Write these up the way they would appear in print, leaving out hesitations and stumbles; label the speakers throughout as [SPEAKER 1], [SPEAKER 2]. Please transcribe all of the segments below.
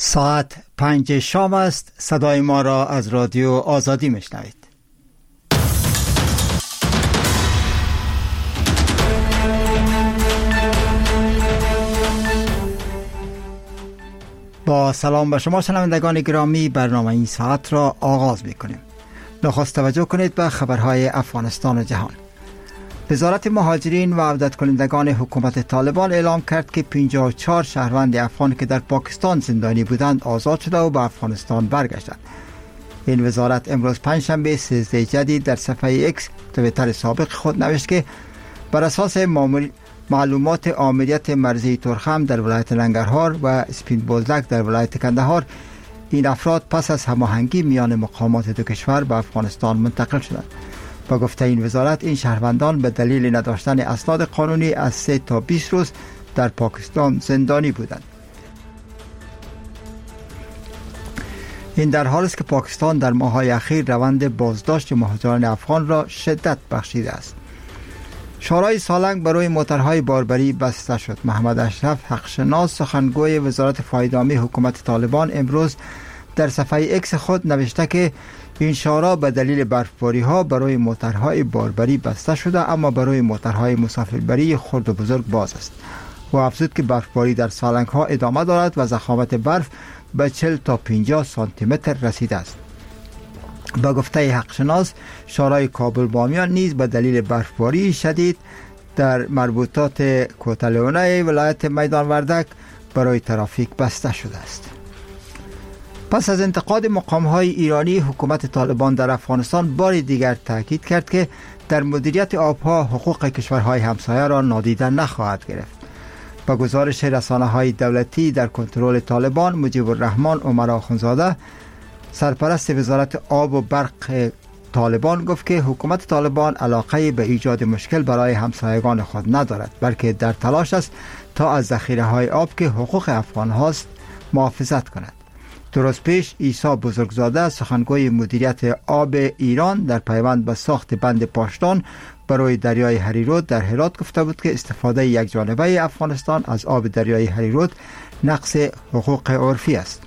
[SPEAKER 1] ساعت 5 شام است. صدای ما را از رادیو آزادی میشنوید. با سلام به شما شنوندگان گرامی، برنامه این ساعت را آغاز میکنیم. نخست توجه کنید به خبرهای افغانستان و جهان. وزارت مهاجرین و عودت کنندگان حکومت طالبان اعلام کرد که 54 شهروند افغان که در پاکستان زندانی بودند آزاد شده و به افغانستان برگشتند. این وزارت امروز پنجشنبه 13 جدید در صفحه ایکس توییتر سابق خود نوشت که بر اساس معلومات آمریت مرزی ترخم در ولایت ننگرهار و اسپین بولدک در ولایت کندهار، این افراد پس از هماهنگی میان مقامات دو کشور به افغانستان منتقل شدند. با گفته این وزارت، این شهروندان به دلیل نداشتن اسناد قانونی از 3 تا 20 روز در پاکستان زندانی بودند. این در حالی است که پاکستان در ماه‌های اخیر روند بازداشت مهاجران افغان را شدت بخشیده است. شورای سالنگ برای موترهای باربری بسته شد. محمد اشرف حقشناس، سخنگوی وزارت فایدامی حکومت طالبان، امروز در صفحه ایکس خود نوشته که این شورا به دلیل برفباری ها برای موترهای باربری بسته شده، اما برای موترهای مسافربری خرد و بزرگ باز است. و افزود که برفباری در سالنگ ها ادامه دارد و ضخامت برف به 40 تا 50 سانتی متر رسیده است. با گفته حقشناس، شورای کابل بامیان نیز به دلیل برفباری شدید در مربوطات کوتالونه ولایت میدان وردک برای ترافیک بسته شده است. پس از انتقاد مقام‌های ایرانی، حکومت طالبان در افغانستان بار دیگر تاکید کرد که در مدیریت آبها حقوق کشورهای همسایه را نادیده نخواهد گرفت. با گزارش رسانه‌های دولتی در کنترل طالبان، مجیب الرحمن عمر آخونزاده، سرپرست وزارت آب و برق طالبان، گفت که حکومت طالبان علاقه به ایجاد مشکل برای همسایگان خود ندارد، بلکه در تلاش است تا از ذخیره‌های آب که حقوق افغان هاست محافظت کند. درست پیش عیسی بزرگزاده، سخنگوی مدیریت آب ایران، در پیوند به ساخت بند پاشتان برای دریای هریرود در هرات گفته بود که استفاده یک جانبه افغانستان از آب دریای هریرود نقض حقوق عرفی است.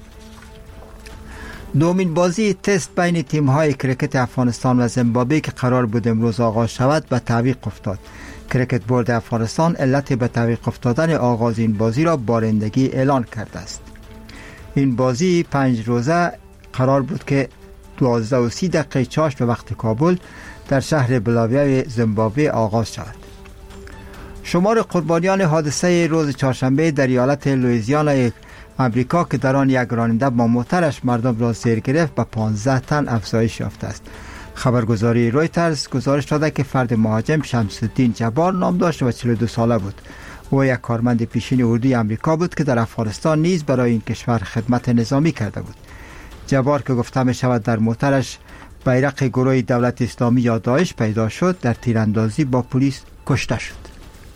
[SPEAKER 1] دومین بازی تست بین تیم‌های کرکت افغانستان و زیمبابوه که قرار بود امروز آغاز شود به تعویق افتاد. کرکت بورد افغانستان علت به تعویق افتادن آغاز این بازی را بارندگی اعلان کرده است. این بازی 5 روزه قرار بود که 12:30 چاشت به وقت کابل در شهر بلاویه زیمبابوه آغاز شود. شمار قربانیان حادثه روز چهارشنبه در ایالت لوئیزیانا امریکا که در آن یک راننده با موترش مردم را زیر گرفت به 15 تن افزایش یافته است. خبرگزاری رویترز گزارش داده که فرد مهاجم شمس‌الدین جبار نام داشت و 42 ساله بود. او یک کارمند پیشین اردوی امریکا بود که در افغانستان نیز برای این کشور خدمت نظامی کرده بود. جبار که گفته می شود در موترش بیرق گروه دولت اسلامی یا داعش پیدا شد، در تیراندازی با پلیس کشته شد.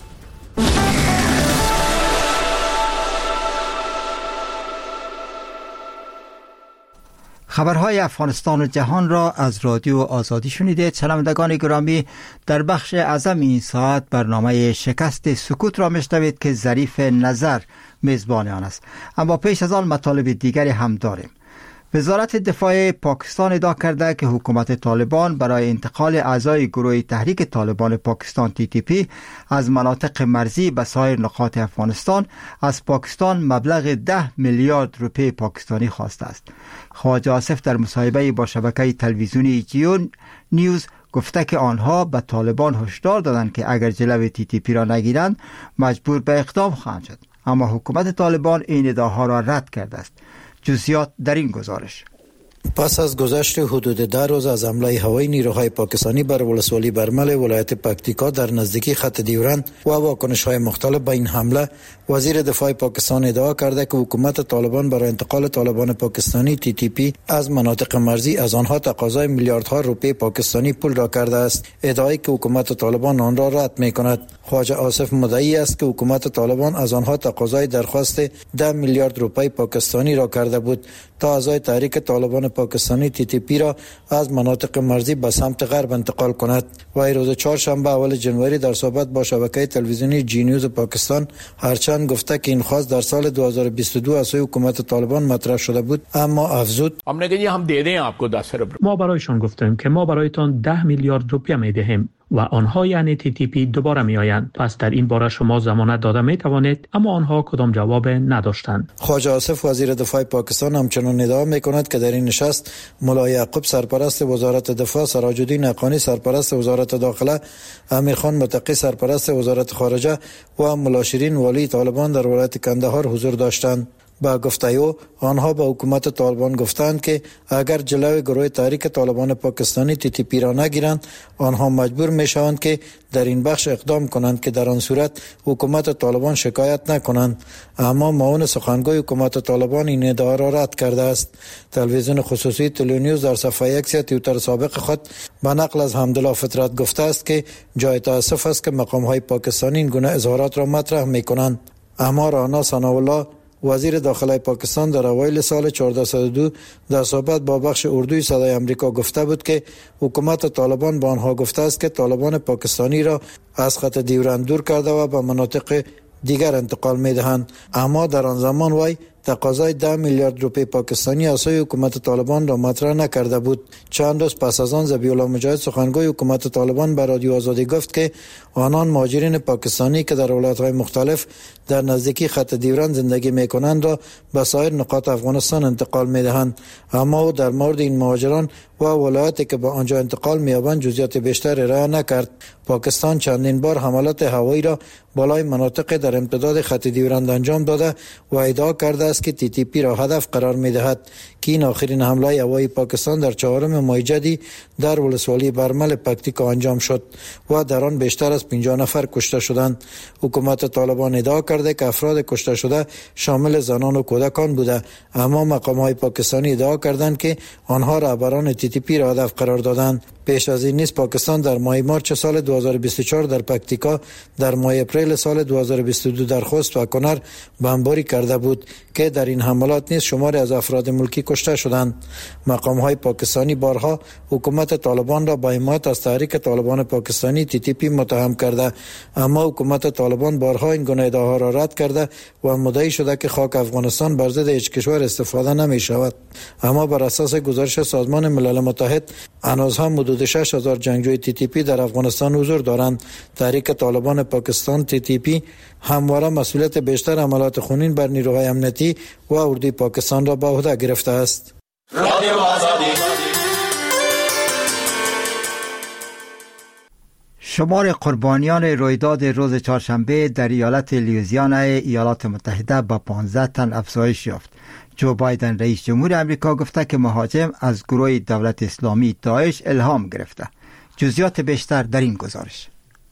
[SPEAKER 1] خبرهای افغانستان و جهان را از رادیو آزادی شنیدید. شنوندگان گرامی، در بخش اعظم این ساعت برنامه شکست سکوت را میشنوید که ظریف نظر میزبان آن است. اما پیش از آن مطالب دیگری هم داریم. وزارت دفاع پاکستان ادعا کرده که حکومت طالبان برای انتقال اعضای گروه تحریک طالبان پاکستان TTP از مناطق مرزی به سایر نقاط افغانستان از پاکستان مبلغ 10 میلیارد روپیه پاکستانی خواسته است. خواجه آصف در مصاحبه با شبکه تلویزیونی جیو نیوز گفته که آنها به طالبان هشدار دادند که اگر جلوی TTP را نگیرند مجبور به اقدام خواهند شد. اما حکومت طالبان این ادعاها را رد کرده است. جزئیات در این گزارش.
[SPEAKER 2] پس از گذشت حدود 10 روز از حمله هوایی نیروهای پاکستانی بر ولسوالی برمل ولایت پکتیکا در نزدیکی خط ډیورند و واکنش‌های مختلف به این حمله، وزیر دفاع پاکستان ادعا کرده که حکومت طالبان برای انتقال طالبان پاکستانی TTP از مناطق مرزی از آنها تقاضای میلیاردها روپیه پاکستانی پول را کرده است. ادعایی که حکومت طالبان آن را رد می‌کند. خواجه آصف مدعی است که حکومت طالبان از آنها تقاضای درخواست 10 میلیارد روپیه پاکستانی را کرده بود تا اعضای تحریک طالبان طالبان پاکستانی TTP را از مناطق مرزی به سمت غرب انتقال کند. و روز چهارشنبه اول جنوری در صحبت با شبکه تلویزیونی جی نیوز پاکستان هرچند گفته که این خواست در سال 2022 از سوی حکومت طالبان مطرح شده بود، اما افزود
[SPEAKER 3] ما برایشان گفتیم که ما برایتان 10 میلیارد روپیه میدهیم و آنها یعنی TTP دوباره می آیند. پس در این باره شما ضمانت داده می توانید، اما آنها کدام جواب نداشتند.
[SPEAKER 2] خواجه آصف وزیر دفاع پاکستان همچنان ادعا می کند که در این نشست ملا یعقوب سرپرست وزارت دفاع، سراج الدین حقانی سرپرست وزارت داخله، امیر خان متقی سرپرست وزارت خارجه و ملا شیرین والی طالبان در ولایت کندهار حضور داشتند. با گفته او آنها به حکومت طالبان گفتند که اگر جلوی گروه تحریک طالبان پاکستانی TTP را نگیرند، آنها مجبور می شوند که در این بخش اقدام کنند که در آن صورت حکومت طالبان شکایت نکنند. اما معاون سخنگوی حکومت طالبان این ادعا را رد کرده است. تلویزیون خصوصی تلونیوز در صفحه ایکس توییتر سابق خود به نقل از حمدالله فطرت گفته است که جای تأسف است که مقام های پاکستانی این گونه اظهارات را مطرح می کنند. اما رانا ثناءالله وزیر داخله پاکستان در اوایل سال 1402 در صحبت با بخش اردوی صدای امریکا گفته بود که حکومت طالبان به آنها گفته است که طالبان پاکستانی را از خط دیورند دور کرده و به مناطق دیگر انتقال می دهند. اما در آن زمان وی تقاضای 10 میلیارد روپیه پاکستانی از سوی حکومت طالبان را مطرح نکرده بود. چند روز پس از آن ذبیح الله مجاهد سخنگوی حکومت طالبان به رادیو آزادی گفت که آنان مهاجرین پاکستانی که در ولایت‌های مختلف در نزدیکی خط دیورند زندگی می‌کنند را به سایر نقاط افغانستان انتقال می‌دهند. اما او در مورد این مهاجران و ولایتی که به آنجا انتقال می‌یابند جزئیات بیشتر ارائه نکرد. پاکستان چندین بار حملات هوایی را بالای مناطق در امتداد خط دیورند انجام داده و ادعا کرده است که TTP را هدف قرار می‌دهد که این آخرین حمله هوایی پاکستان در 4 ماه جدی در ولسوالی برمل پکتیکا انجام شد و در آن بیشتر از 50 نفر کشته شدند. حکومت طالبان ادعا کرده که افراد کشته شده شامل زنان و کودکان بوده، اما مقام‌های پاکستانی ادعا کردند که آنها رهبران TTP را هدف قرار دادند. پیش از این نیز پاکستان در ماه مارچ سال 2024 در پکتیکا، در ماه اپریل سال 2022 در خوست و کنر بمباری کرده بود که در این حملات نیز شماری از افراد ملکی کشته شدند. مقام‌های پاکستانی بارها حکومت طالبان را با حمایت از تحریک طالبان پاکستانی TTP متهم کرده، اما حکومت طالبان بارها این گونه ادعاها را رد کرده و مدعی شده که خاک افغانستان بر ضد هیچ کشور استفاده نمی شود. اما بر اساس گزارش سازمان ملل متحد هنوز هم حدود 6000 جنگجوی TTP در افغانستان حضور دارند. تحریک طالبان پاکستان TTP همواره مسئولیت بیشتر حملات خونین بر نیروهای امنیتی و اردوی پاکستان را به عهده گرفته است.
[SPEAKER 1] شمار قربانیان رویداد روز چهارشنبه در ایالت لوئیزیانا ایالات متحده به 15 تن افزایش یافت. جو بایدن رئیس جمهور امریکا گفته که مهاجم از گروه دولت اسلامی داعش الهام گرفته. جزئیات بیشتر در این گزارش.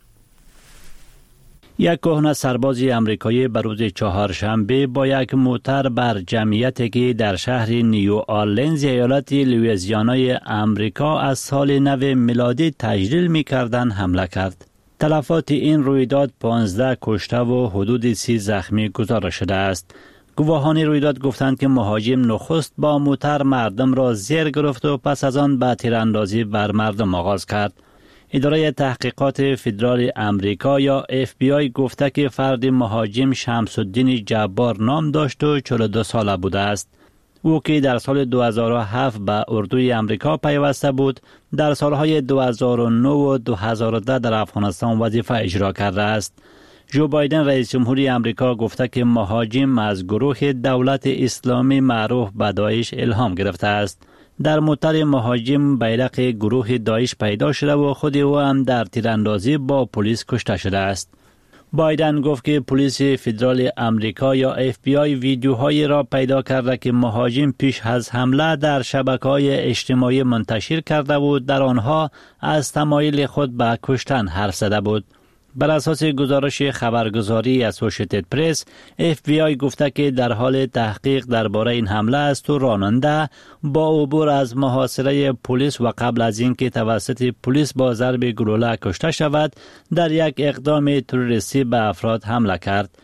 [SPEAKER 4] یک کهنه سرباز امریکایی به روز چهارشنبه با یک موتر بر جمعیتی که در شهر نیو آرلینز ایالت لوئیزیانای امریکا از سال نو میلادی تجلیل می‌کردند حمله کرد. تلفات این رویداد 15 کشته و حدود 30 زخمی گزارش شده است. گواهان رویداد گفتند که مهاجم نخست با موتر مردم را زیر گرفت و پس از آن به تیراندازی بر مردم آغاز کرد. اداره تحقیقات فدرال امریکا یا FBI گفته که فرد مهاجم شمس الدین جبار نام داشت و 42 ساله بوده است. او که در سال 2007 به اردوی امریکا پیوسته بود، در سالهای 2009 و 2010 در افغانستان وظیفه اجرا کرده است. جو بایدن رئیس جمهوری امریکا گفته که مهاجم از گروه دولت اسلامی معروف به داعش الهام گرفته است. در موتر مهاجم بیرق گروه داعش پیدا شده و خود او هم در تیراندازی با پلیس کشته شده است. بایدن گفت که پلیس فدرال امریکا یا FBI ویدیوهایی را پیدا کرده که مهاجم پیش از حمله در شبکه‌های اجتماعی منتشر کرده بود. در آنها از تمایل خود به کشتن حرف زده بود. بر اساس گزارش خبرگزاری اسوسییتد پرس، FBI گفته که در حال تحقیق درباره این حمله است و راننده با عبور از محاصره پلیس و قبل از اینکه توسط پلیس با ضرب گلوله کشته شود، در یک اقدام تروریستی به افراد حمله کرد.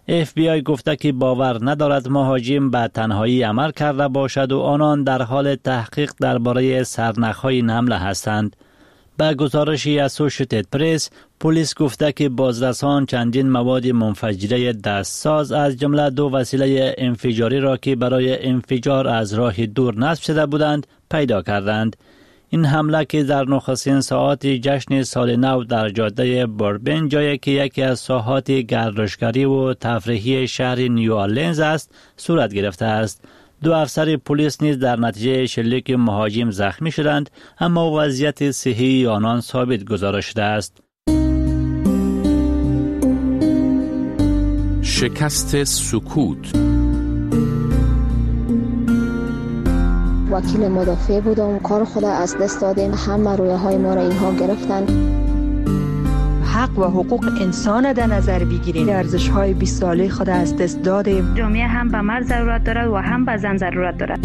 [SPEAKER 4] FBI گفته که باور ندارد مهاجم به تنهایی عمل کرده باشد و آنان در حال تحقیق درباره سرنخ‌های این حمله هستند. به گزارشی اسوشییتد پرس، پلیس گفته که بازرسان چندین مواد منفجره دستساز از جمله 2 وسیله انفجاری را که برای انفجار از راه دور نصب شده بودند پیدا کردند. این حمله که در نخستین ساعات جشن سال نو در جاده بوربن، جایی که یکی از ساحات گردشگری و تفریحی شهر نیو آرلینز است، صورت گرفته است. 2 افسر پلیس نیز در نتیجه شلیک مهاجم زخمی شدند، اما وضعیت صحی آنان ثابت گزارش شده است.
[SPEAKER 5] شکست سکوت.
[SPEAKER 6] وکیل مدافع بودم، کار خود از دست دادیم، همه رویاهای ما را اینها گرفتن.
[SPEAKER 7] حق و حقوق انسان در نظر بگیریم، ارزش‌های 20 ساله خود از دست دادیم.
[SPEAKER 8] جامعه هم به مرد ضرورت دارد و هم به زن ضرورت دارد.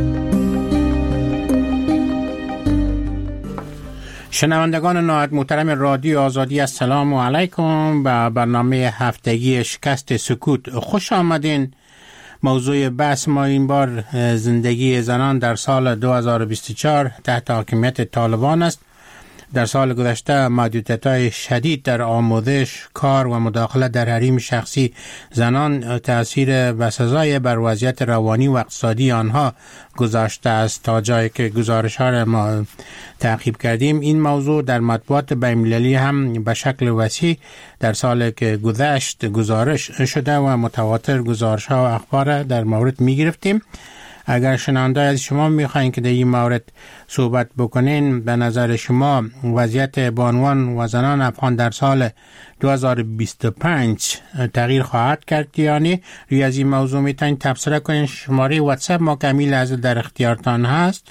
[SPEAKER 9] شنوندگان نهایت محترم رادیو آزادی، السلام علیکم. به برنامه هفتگی شکست سکوت خوش آمدین. موضوع بحث ما این بار زندگی زنان در سال 2024 تحت حاکمیت طالبان است. در سال گذشته محدودیت‌های شدید در آموزش، کار و مداخله در حریم شخصی زنان تأثیر بسزای بر وضعیت روانی و اقتصادی آنها گذاشته است. تا جایی که گزارش‌ها را ما تعقیب کردیم، این موضوع در مطبوعات بین‌المللی هم به شکل وسیع در سال که گذشت گزارش شده و متواتر گزارش‌ها و اخبار در مورد می‌گرفتیم. اگر شنونده از شما میخواین که در این مورد صحبت بکنین، به نظر شما وضعیت بانوان و زنان افغان در سال 2025 تغییر خواهد کرد یا نه؟ روی از این موضوع میتونین تبصره کنین. شماره واتساپ ما که همین لحظه در اختیارتان هست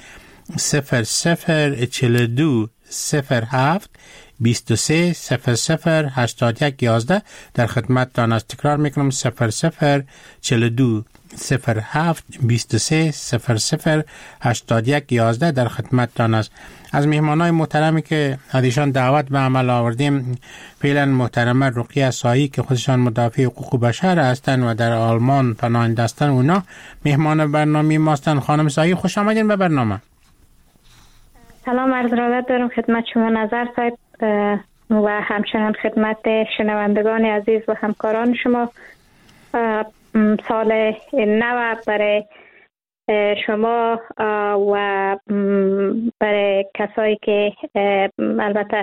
[SPEAKER 9] 0042 07 23 00 81 11 در خدمتتان است. تکرار میکنم 0042 07 23 00 81 11 در خدمتتان است. از مهمانای محترمی که ازشان دعوت به عمل آوردیم، فعلا محترمه رقیه سایی که خودشان مدافع حقوق بشر هستند و در آلمان پناهنده هستند، اونا مهمان برنامه ماستن. خانم سایی خوش آمدین به برنامه.
[SPEAKER 8] سلام، عرض ارادت دارم خدمت شما نظر صاحب و همچنان خدمت شنوندگان عزیز و همکاران شما. سال نو برای شما و برای کسایی که البته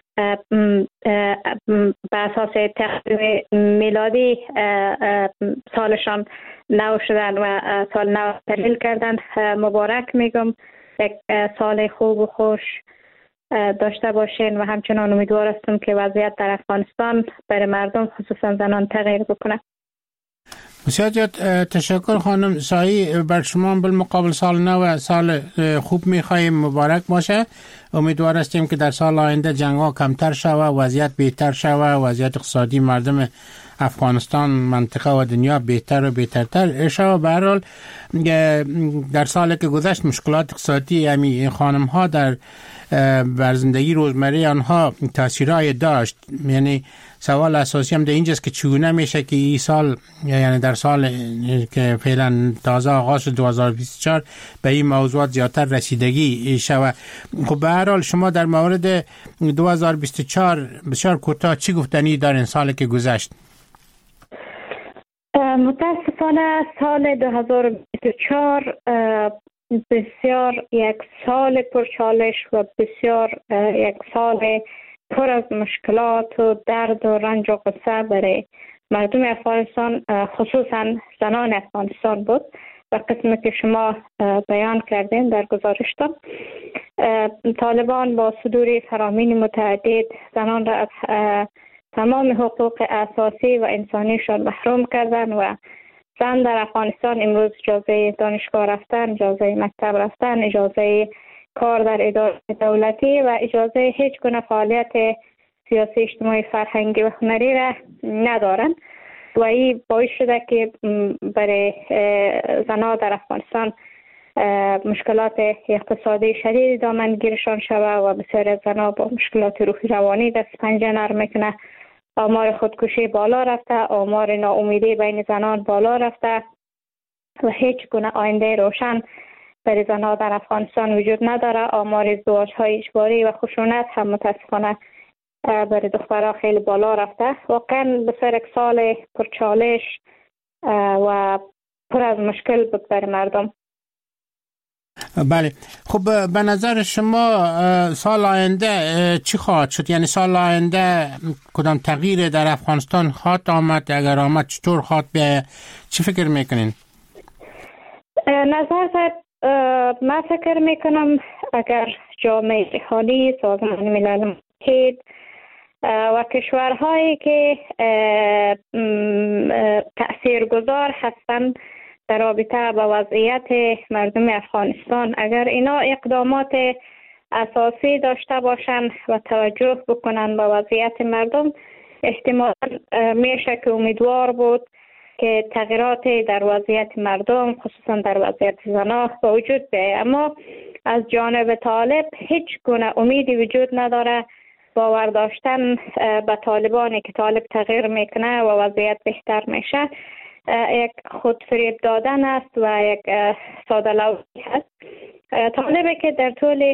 [SPEAKER 8] به اساس تقویم میلادی سالشان نو شدن و سال نو تحلیل کردن مبارک میگم. یک سال خوب و خوش داشته باشین و همچنان امیدوار هستم که وضعیت در افغانستان برای مردم خصوصا زنان تغییر بکنه.
[SPEAKER 9] بسیار زیاد تشکر خانم سایی. بر شما بالمقابل سال نو سال خوب میخواییم، مبارک باشه. امیدوار هستیم که در سال آینده جنگ ها کمتر شوه، وضعیت بهتر شوه، وضعیت اقتصادی مردم افغانستان، منطقه و دنیا بهتر و بهترتر شوه. به هر حال در سالی که گذشت مشکلات اقتصادی همین خانم ها بر زندگی روزمره آنها تاثیرای داشت. یعنی سوال اساسی هم در اینجاست که چگونه میشه که این سال، یعنی در سال که فعلا تازه آغاز شد 2024، به این موضوعات زیادتر رسیدگی شود. خب به هر حال شما در مورد 2024 بسیار کوتاه چی گفتنی دارین سالی که گذشت؟
[SPEAKER 8] متاسفانه سال 2024 بسیار یک سال پرچالش و بسیار یک سال پر از مشکلات و درد و رنج و غصه برای مردم افغانستان، خصوصا زنان افغانستان بود و قسمی که شما بیان کردین در گزارشتان. طالبان با صدور فرامین متعدد زنان را از تمام حقوق اساسی و انسانیشان محروم کردن و زن در افغانستان امروز اجازه دانشگاه رفتن، اجازه مکتب رفتن، اجازه کار در اداره دولتی و اجازه هیچ گونه فعالیت سیاسی، اجتماعی، فرهنگی و هنری را ندارند و این باعث شده که برای زنها در افغانستان مشکلات اقتصادی شدید دامنگیرشان شود و بسیاری از زنها با مشکلات روحی روانی دست پنجه نرم میکنه آمار خودکشی بالا رفته، آمار ناامیدی بین زنان بالا رفته و هیچ گونه آینده روشن برای زنان در افغانستان وجود نداره. آمار ازدواج‌های اجباری و خشونت هم متاسفانه برای دخترها خیلی بالا رفته. واقعا بسیار یک سال پرچالش و پر از مشکل بود برای مردم.
[SPEAKER 9] بله، خب به نظر شما سال آینده چی خواهد شد؟ یعنی سال آینده کدام تغییر در افغانستان خواهد آمد؟ اگر آمد چطور خواهد بیاید؟ چی فکر میکنین؟
[SPEAKER 8] نظر من فکر میکنم اگر جامعه جهانی، سازمان ملل متحد و کشورهایی که تاثیرگذار هستند در رابطه با وضعیت مردم افغانستان، اگر اینا اقدامات اساسی داشته باشند و توجه بکنند با وضعیت مردم، احتمالاً میشه که امیدوار بود که تغییرات در وضعیت مردم، خصوصا در وضعیت زنان به وجود بیاید. اما از جانب طالب هیچ گونه امیدی وجود نداره. باور داشتن به طالبانی که طالب تغییر میکنه و وضعیت بهتر میشه یک خودفریب دادن است و یک ساده لوحی است. طالبی که در طول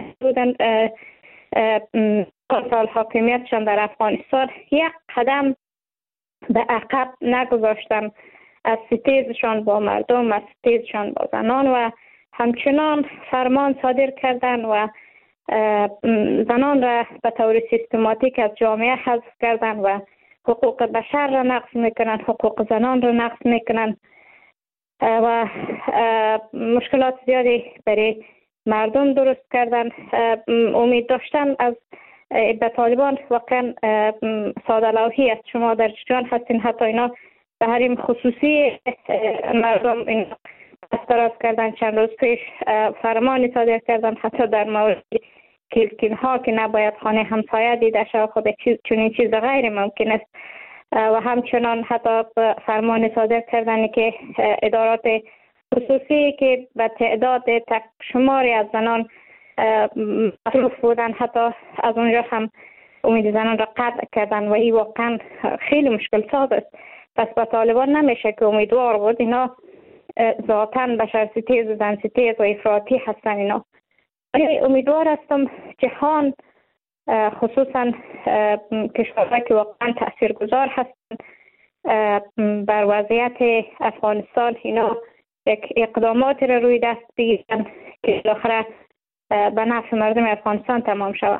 [SPEAKER 8] سال حاکمیتشان در افغانستان یک قدم به عقب نگذاشتن از ستیزشان با مردم، از ستیزشان با زنان و همچنان فرمان صادر کردن و زنان را به طور سیستماتیک از جامعه حذف کردن و حقوق بشر را نقض میکنن، حقوق زنان را نقض میکنن و مشکلات زیادی برای مردم درست کردن. امید داشتن از به طالبان واقعا ساده لوحی است. شما در جان هستین، حتی اینا به حریم خصوصی مردم این استراز کردن. چند روز پیش فرمانی صادر کردن حتی در مورد کلکین ها که نباید خانه همسایه دیده شود. خود چنین چیز غیر ممکن است. و همچنان حتی فرمان صادر کردن که ادارات خصوصی که به تعداد تک شماری از زنان مصروف بودن، حتی از اونجا هم امید زنان را قطع کردن و این واقعا خیلی مشکل ساز است. پس به طالبان نمیشه که امیدوار بود. اینا ذاتاً بشر ستیز و زن ستیز و افراطی هستن. اینا امیدوار هستم جهان، خصوصا کشورهایی که واقعا تاثیرگذار هستند بر وضعیت افغانستان، اینا یک اقدامات را روی دست بگیرن که بالاخره به نفع مردم افغانستان تمام شود.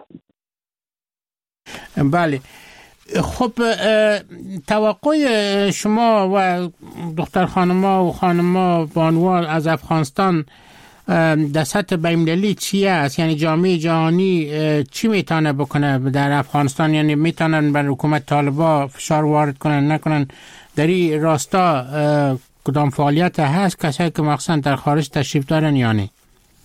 [SPEAKER 9] بله، خب توقع شما و دختر خانما و خانما بانوان از افغانستان در سطح بین‌المللی چی است؟ یعنی جامعه جهانی چی میتونه بکنه در افغانستان؟ یعنی میتونن بر حکومت طالبان فشار وارد کنن نکنن؟ در این راستا کدام فعالیت هست کسایی که مخصوصا در خارج تشریف دارن یا نه؟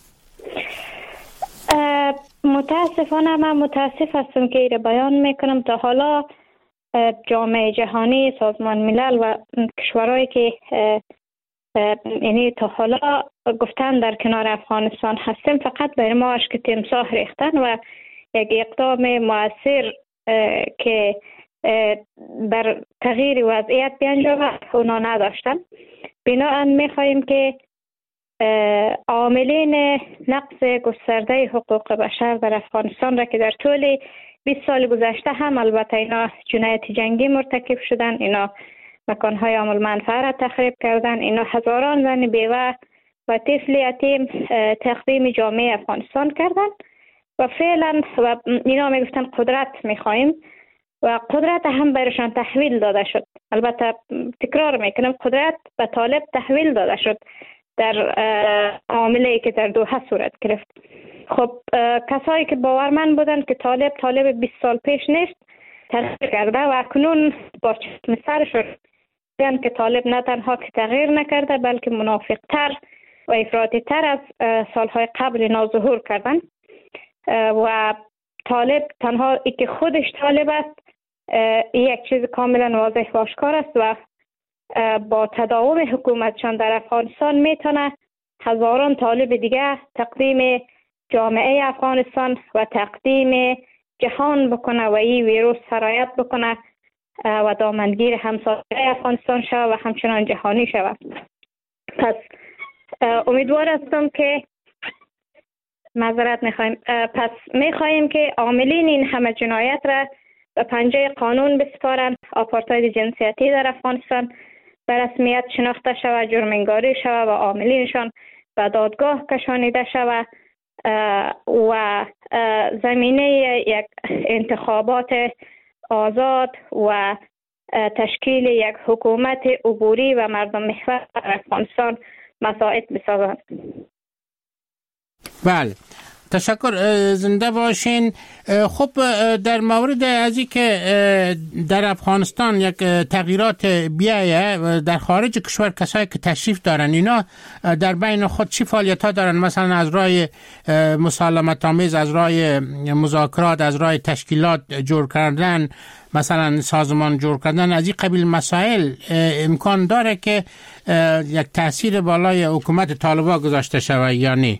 [SPEAKER 8] متاسفانه من متاسف هستم که ایره بیان میکنم. تا حالا جامعه جهانی، سازمان ملل و کشورهایی که یعنی تا حالا گفتن در کنار افغانستان هستیم، فقط برای ما اشک تمساح ریختن و یک اقدام مؤثر که بر تغییر وضعیت بیانجامد اونا نداشتن. بنابراین میخواهیم که عاملین نقض گسترده حقوق بشر در افغانستان را که در طول 20 سال گذشته هم البته اینا جنایت جنگی مرتکب شدن، اینا مکانهای عامل منفعه را تخریب کردن، اینا هزاران زن بیوه و طفل یتیم تقدیم جامعه افغانستان کردن و فعلا و اینا میگفتن قدرت میخوایم و قدرت هم برشان تحویل داده شد. البته تکرار میکنم، قدرت به طالب تحویل داده شد در معامله‌ای که در دوحه صورت گرفت. خب کسایی که باورمند بودن که طالب 20 سال پیش نیست تغییر کرده و اکنون با چشم سرشون دیدن که طالب نه تنها که تغییر نکرده بلکه منافق‌تر و افراطی‌تر از سالهای قبل اینا ظهور کردن و طالب تنها ای که خودش طالب است یک چیز کاملا واضح و آشکار است و با تداوم حکومتشان در افغانستان میتونه هزاران طالب دیگه تقدیم جامعه افغانستان و تقدیم جهان بکنه و این ویروس سرایت بکنه و دامنگیر همسایه افغانستان شود و همچنان جهانی شود. پس امیدوار هستم که پس میخواهیم که عاملین این همه جنایت را به پنجه قانون بسپارند. آپارتاید جنسیتی در افغانستان به رسمیت شناخته شود، جرم‌انگاری شود و عاملینشان به دادگاه کشانیده شود و زمینه یک انتخابات آزاد و تشکیل یک حکومت عبوری و مردم محور در افغانستان مساعد بسازند.
[SPEAKER 9] بله، تشکر، زنده باشین. خب در مورد از این که در افغانستان یک تغییرات بیایه در خارج کشور، کسایی که تشریف دارن اینا در بین خود چی فعالیت ها دارن؟ مثلا از راه مسالمت آمیز، از راه مذاکرات، از راه تشکیلات جور کردن، مثلا سازمان جور کردن، از این قبیل مسائل امکان داره که یک تاثیر بالای حکومت طالبان گذاشته شود یا نه؟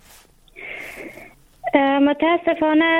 [SPEAKER 8] متاسفانه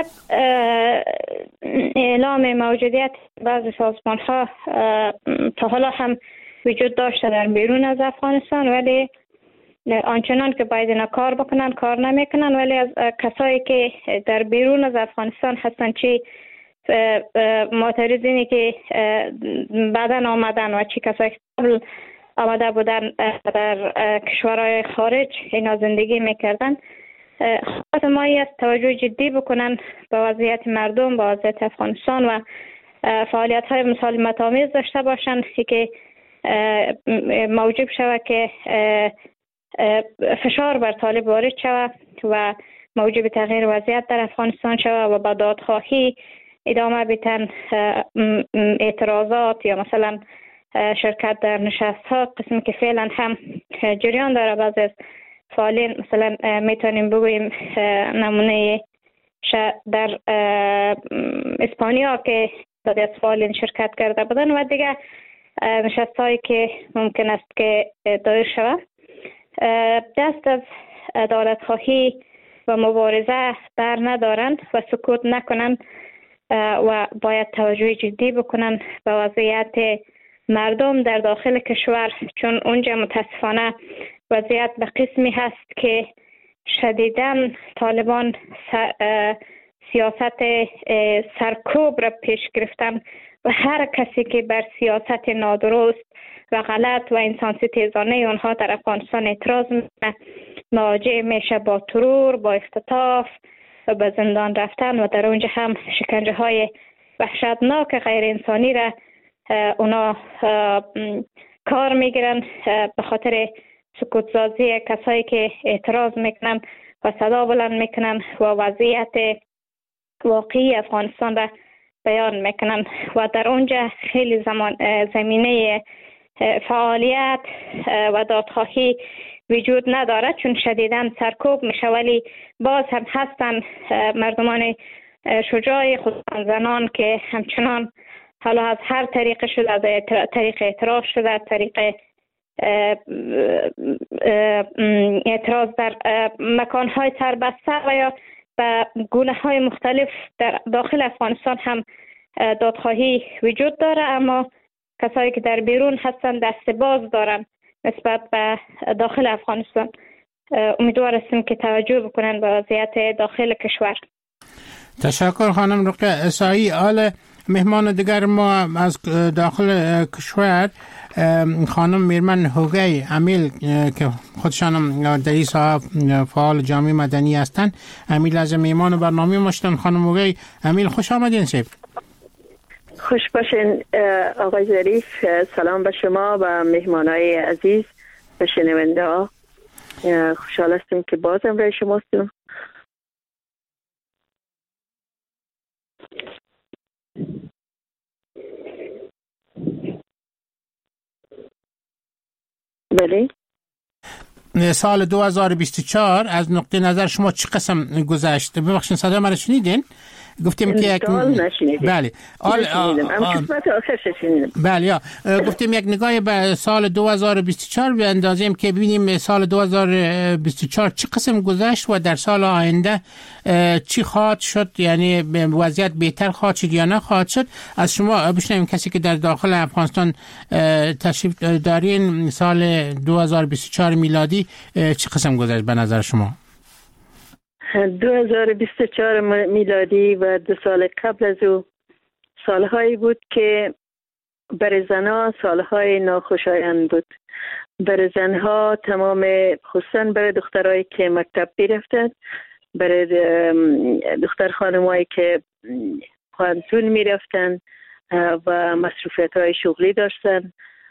[SPEAKER 8] اعلام موجودیت بعضی سازمان ها تا حالا هم وجود داشته در بیرون از افغانستان، ولی آنچنان که باید اینا کار بکنن کار نمیکنن. ولی از کسایی که در بیرون از افغانستان هستن، چی معترضینی که بعدن آمدن و چی کسایی که قبل آمده بودن در کشورهای خارج اینا زندگی میکردن، خواهد مایی است توجه جدی بکنن به وضعیت مردم، به وضعیت افغانستان و فعالیت های مسالمت آمیز داشته باشند که موجب شود که فشار بر طالب وارد شود و موجب تغییر وضعیت در افغانستان شود و با دادخواهی ادامه بیتن اعتراضات یا مثلا شرکت در نشست ها، قسمی که فعلا هم جریان داره. بعضی از فعالین مثلا میتونیم بگوییم نمونه در اسپانیا که بعضی از فعالین شرکت کرده بودن و دیگه نشست هایی که ممکن است که دایر شود. دست از عدالت خواهی و مبارزه بر ندارند و سکوت نکنند و باید توجه جدی بکنند به وضعیت مردم در داخل کشور، چون اونجا متاسفانه وضعیت به قسمی هست که شدیداً طالبان سیاست سرکوب را پیش گرفتن و هر کسی که بر سیاست نادرست و غلط و انسان‌ستیزانه اونها در افغانستان اعتراض میکنه مواجه میشه با ترور، با اختطاف و به زندان رفتن و در اونجا هم شکنجه های وحشتناک غیر انسانی را اونا کار میگیرن به خاطر سکوتسازی کسایی که اعتراض میکنن و صدا بلند میکنن و وضعیت واقعی افغانستان را بیان میکنن و در اونجا خیلی زمینه فعالیت و دادخواهی وجود نداره، چون شدیداً سرکوب میشه. ولی باز هم هستن مردمان شجاع، خصوصا زنان، که همچنان حالا از هر طریق شده، از طریق اعتراض شده، از طریق اعتراض در مکانهای سربسته و یا به گونه‌های مختلف در داخل افغانستان هم دادخواهی وجود داره، اما کسایی که در بیرون هستن دست باز دارن نسبت به داخل افغانستان. امیدوار هستیم که توجه بکنن به وضعیت داخل کشور.
[SPEAKER 9] تشکر خانم رقیه عیسایی. حال مهمان دیگر ما از داخل کشور خانم میرمن هوگی امیل که خودشان در این ساحه فعال جامعه مدنی هستند. امیل از مهمان برنامه ما شدن. خانم هوگی امیل، خوش آمدین.
[SPEAKER 10] خوش باشین آقای ظریف. سلام به شما و مهمانای عزیز و شنونده ها. خوشحال هستم که بازم برای شما هستم. بله.
[SPEAKER 9] سال 2024 از نقطه نظر شما چه قسم گذشت؟ ببخشید صدا مرا شنیدین؟ گفتیم که یک بله بله گفتیم یک نگاهی به سال 2024 بیاندازیم که ببینیم سال 2024 چه قسم گذشت و در سال آینده چی خواهد شد، یعنی وضعیت بهتر خواهد شد یا نه خواهد شد. از شما بشنویم، کسی که در داخل افغانستان تشریف دارین، سال 2024 میلادی چه قسم گذشت به نظر شما؟
[SPEAKER 10] 2024 میلادی و 2 سال قبل از او سالهایی بود که برای زنها سالهای ناخوشایند بود. برای زنها تمام، خصوصا برای دخترایی که مکتب میرفتند، برای دختر خانمایی که پانتون میرفتند و مسئولیت های شغلی داشتن،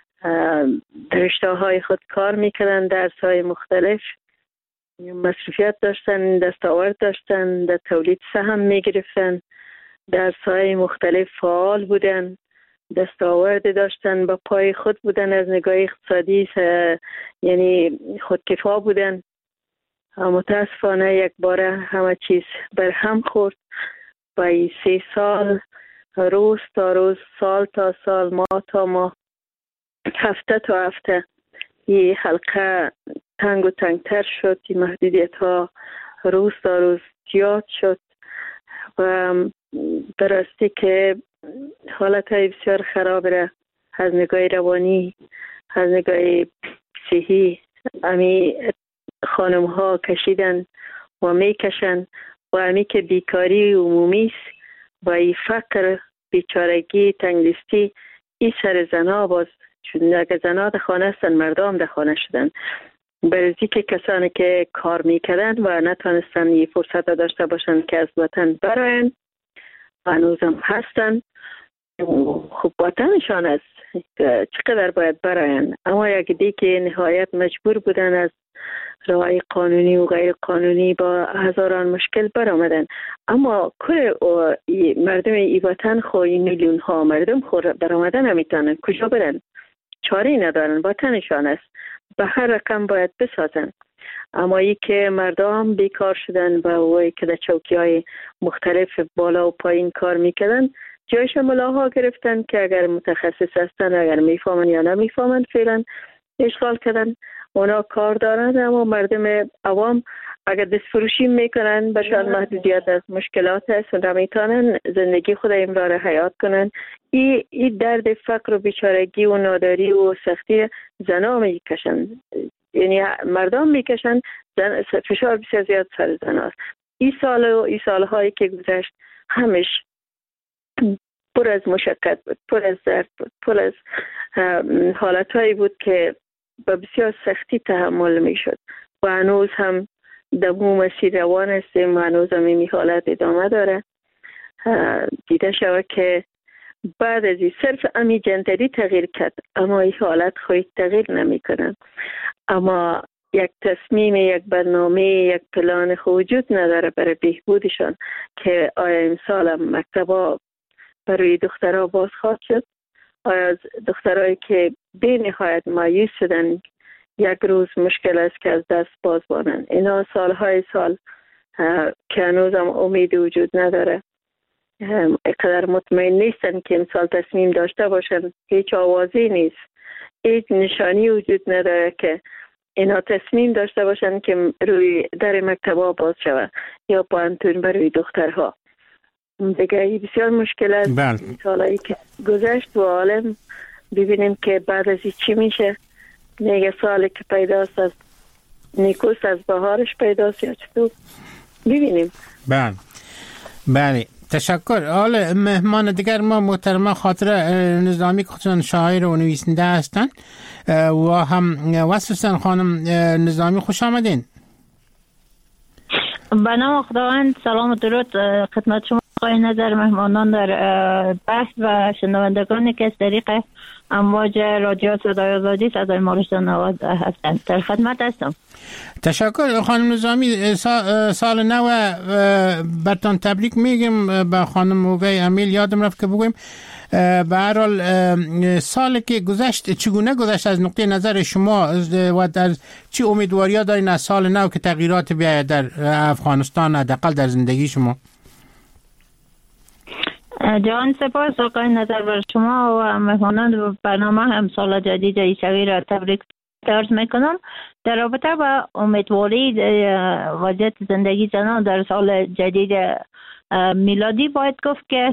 [SPEAKER 10] در رشته های خود کار میکردن، درس های مختلف مسئولیت داشتن، دستاورد داشتن، در تولید سهم میگرفتن، درس های مختلف فعال بودن، دستاورد داشتن، با پای خود بودن، از نگاه اقتصادی یعنی خودکفا بودن. متاسفانه یک باره همه چیز بر هم خورد و 3 سال، روز تا روز، سال تا سال، ماه تا ماه، هفته تا هفته این حلقه تنگ و تنگتر شد. این محدودیت ها روز تا روز زیاد شد و درسته که حالت های بسیار خراب را از نگاه روانی، از نگاه صحی امی خانم ها کشیدن و می کشن و امی که بیکاری عمومی است و این فقر، بیچارگی، تنگدستی این سر زنها باز، چون اگر زنها در خانه هستن مردم در خانه شدن. برزی که کسانی که کار میکردن و نتانستن این فرصت داشته باشن که از وطن براین و هنوزم هستن، خب وطنشان است، چقدر باید براین. اما یک دی که نهایت مجبور بودن از راه قانونی و غیر قانونی با هزاران مشکل برآمدن. اما کل مردم ای وطن خوی میلیون ها مردم برآمدن نمیتونن، کجا برن؟ چاره ندارن، وطنشان است، به هر رقم باید بسازن. اما ای که مردم بیکار شدن و اوی که در چوکی های مختلف بالا و پایین کار میکردن، جایش ملاها گرفتن که اگر متخصص هستن، اگر میفهمن یا نمیفهمن، فعلا اشغال کردن. اونا کار دارن، اما مردم عوام اگر دست فروشی میکنن بشان محدودیت از مشکلات هست و نمیتونن زندگی خود امرار حیات کنن. این درد فقر و بیچارگی و ناداری و سختی زنا میکشن، یعنی مردم میکشن، فشار بسیار زیاد سر زنا است. این سالهایی که گذشت همش پر از مشقت بود، پر از درد بود، پر از حالتهایی بود که با بسیار سختی تحمل می شد و هنوز هم دمو مسیر روان هستیم و هنوز هم این حالت ادامه داره. دیده شود که بعد از این صرف امی جندری تغییر کرد، اما این حالت خواهی تغییر نمی کنن. اما یک تصمیم، یک برنامه، یک پلان وجود نداره برای بهبودشان که آیا امسال هم مکتبا برای دخترها باز خواهد شد؟ آیا دخترهایی که به نهایت مایوس شدن یک روز مشکل است که از دست باز بانند؟ اینا سالهای سال که هنوز هم امید وجود نداره، اقدر مطمئن نیستن که امسال تصمیم داشته باشن. هیچ آوازی نیست، هیچ نشانی وجود نداره که اینا تصمیم داشته باشن که روی در مکتبا باز شود یا پانتون برای دخترها. دیگه بسیار مشکل است. سالایی که گذشت و عالم ببینیم که بعد از چی میشه. میگه سالی که پیداست از نیکوست از بهارش پیداست یا چطور ببینیم.
[SPEAKER 9] بله تشکر. حالا مهمان دیگر ما محترمه خاطره نظامی که خودشان شاعر و نویسنده هستند و هم وصفستان. خانم نظامی خوش آمدین.
[SPEAKER 11] به نام خداوند، سلام و درود خدمت شما آقای نظر، مهمانان در بحث و شنوندگانی که از طریق امواج رادیو صدای آزادی صدای مارشان نواز هستند. در خدمت هستم.
[SPEAKER 9] تشکر خانم نظامی. سال نو برتان تبریک میگم. به خانم موقع امیل یادم رفت که بگویم به هر حال سالی که گذشت چگونه گذشت از نقطه نظر شما و در چی امیدواری دارین از سال نو که تغییرات بیاید در افغانستان، حداقل در زندگی شما؟
[SPEAKER 11] جان سپاس آقای نظر بر شما و مهمانان برنامه هم سال جدید عیسوی را تبریک عرض میکنم. در رابطه با امیدواری وضعیت زندگی زنان در سال جدید میلادی باید گفت که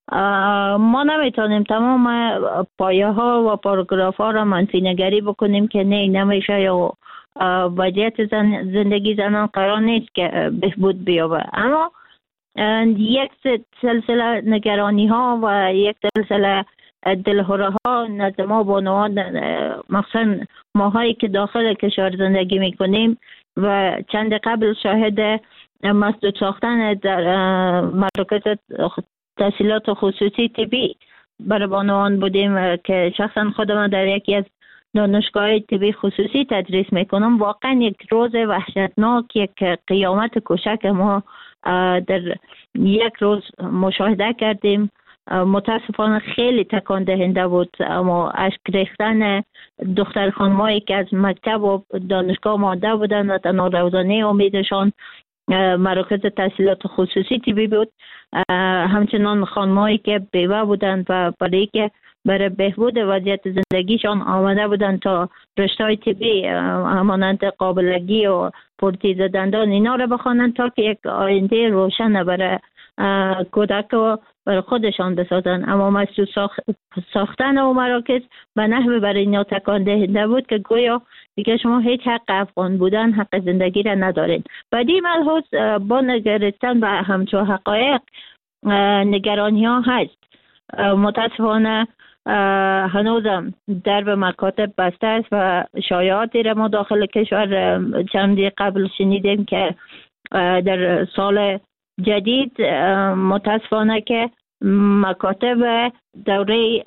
[SPEAKER 11] ما نمیتونیم تمام پایه ها و پاراگراف ها را منفی نگری بکنیم که نه نمیشه یا وضعیت زندگی زنان قرار نیست که بهبود بیابه، اما یک سلسله نگرانی ها و یک سلسله دلهره ها نزد ما بانوان، مخصوصا ماهایی که داخل کشور زندگی میکنیم و چند قبل شاهد مسدود ساختن در مراکز تحصیلات خصوصی طبی برای بانوان بودیم که شخصا خودم در یکی از دانشگاه طبی خصوصی تدریس میکنم. واقعا یک روز وحشتناک، یک قیامت کوچک ما در یک روز مشاهده کردیم. متاسفانه خیلی تکان دهنده بود، اما اشک ریختن دختر خانمایی که از مکتب و دانشگاه مانده بودن و تنها روزانه امیدشان مراکز تحصیلات خصوصی طبی بود، همچنان خانمایی که بیوه بودند و برای بهبود وضعیت زندگیشان آمده بودند تا رشته‌های طبی همانند قابلگی و پرتیز دندان اینا را بخوانند تا که یک آینده روشن برای کودک و برای خودشان بسازن. اما مسدود ساختن و مراکز به نحوی برای اینا تکان دهنده بود که گویا دیگه شما هیچ حق افغان بودن، حق زندگی را ندارید. بعدی ملحوظ با نگرستن به همچون حقایق نگرانی ها هست. متاسفانه هنوزم درب مکاتب بسته است و شایعاتی را ما داخل کشور چندی قبل شنیدیم که در سال جدید متاسفانه که مکاتب دوره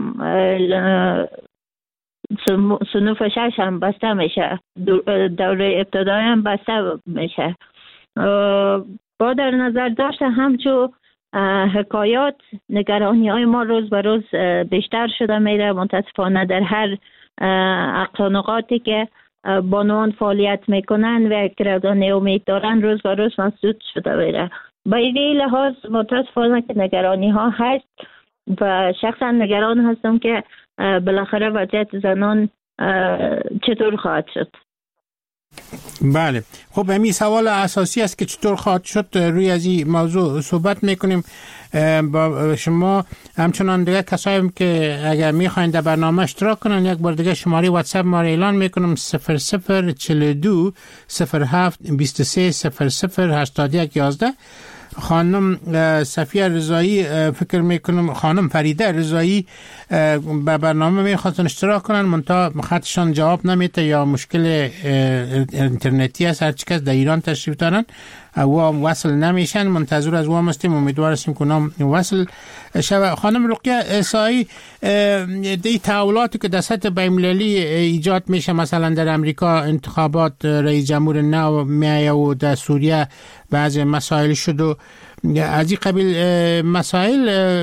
[SPEAKER 11] صنوف 6 هم بسته میشه، دوره ابتدایی هم بسته میشه. با در نظر داشته همچون حکایات نگرانی های ما روز به روز بیشتر شده میره. متاسفانه در هر اقصانقاتی که بانوان فعالیت میکنن و کردن امید دارن روز به روز مسدود شده میره. با این لحاظ متاسفانه که نگرانی ها هست و شخصا نگران هستم که بالاخره وضعیت زنان چطور خواهد شد.
[SPEAKER 9] بله، خب همین سوال اساسی است که چطور خواهد شد. روی از این موضوع صحبت میکنیم با شما. همچنان دیگه کسایی که اگر میخواین در برنامه اشتراک کنن، یک بار دیگه شماره واتساپ ما را اعلان میکنم 0042 07 23 00 81 11. خانم صفیه رضایی فکر میکنم خانم فریده رضایی به برنامه میخواستن اشتراک کنن، منتها خطشان جواب نمیده یا مشکل اینترنتی است. هر چیکس در ایران تشریف دارن و وصل نمیشن، منتظر از وام هستیم، امیدوار هستیم که نام وصل شود. خانم رقیه اسایی، دی تحولاتی که در سطح بین‌المللی ایجاد میشه، مثلا در امریکا انتخابات رئیس جمهور نو میایه و در سوریه بعضی مسائل شد و از این قبیل مسائل،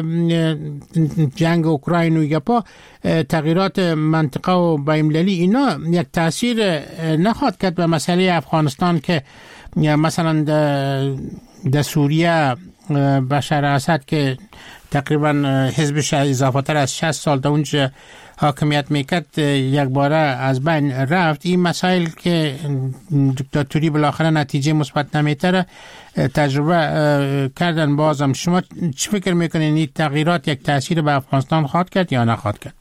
[SPEAKER 9] جنگ اوکراین و یپا، تغییرات منطقه و بین‌المللی، اینا یک تاثیر نخواهد کرد به مسئله افغانستان که مثلا در سوریه بشار اسد که تقریبا حزبش اضافه تر از 60 سال در اونجا حاکمیت میکرد یک باره از بین رفت. این مسائل که دیکتاتوری بالاخره نتیجه مثبت نمیتره تجربه کردن. بازم شما چی فکر میکنین این تغییرات یک تاثیر به افغانستان خواهد کرد یا نخواهد کرد؟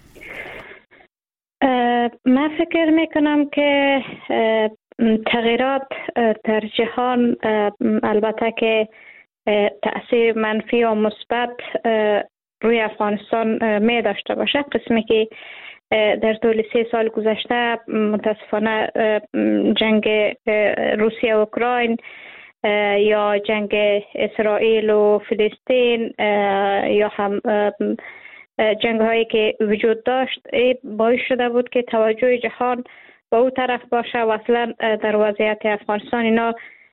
[SPEAKER 8] من فکر میکنم که تغییرات در جهان البته که تأثیر منفی و مثبت روی افغانستان می داشته باشه. قسمی که در طول 3 سال گذشته متاسفانه جنگ روسیه و اوکراین یا جنگ اسرائیل و فلسطین یا هم جنگ هایی که وجود داشت باعث شده بود که توجه جهان به اون طرف باشه و اصلا در وضعیت افغانستان اینا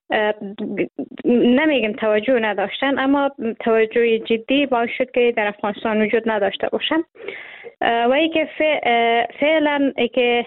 [SPEAKER 8] نمیگم توجه نداشتن، اما توجه جدی باعث شد که در افغانستان وجود نداشته باشن. و ای که فعلا ای که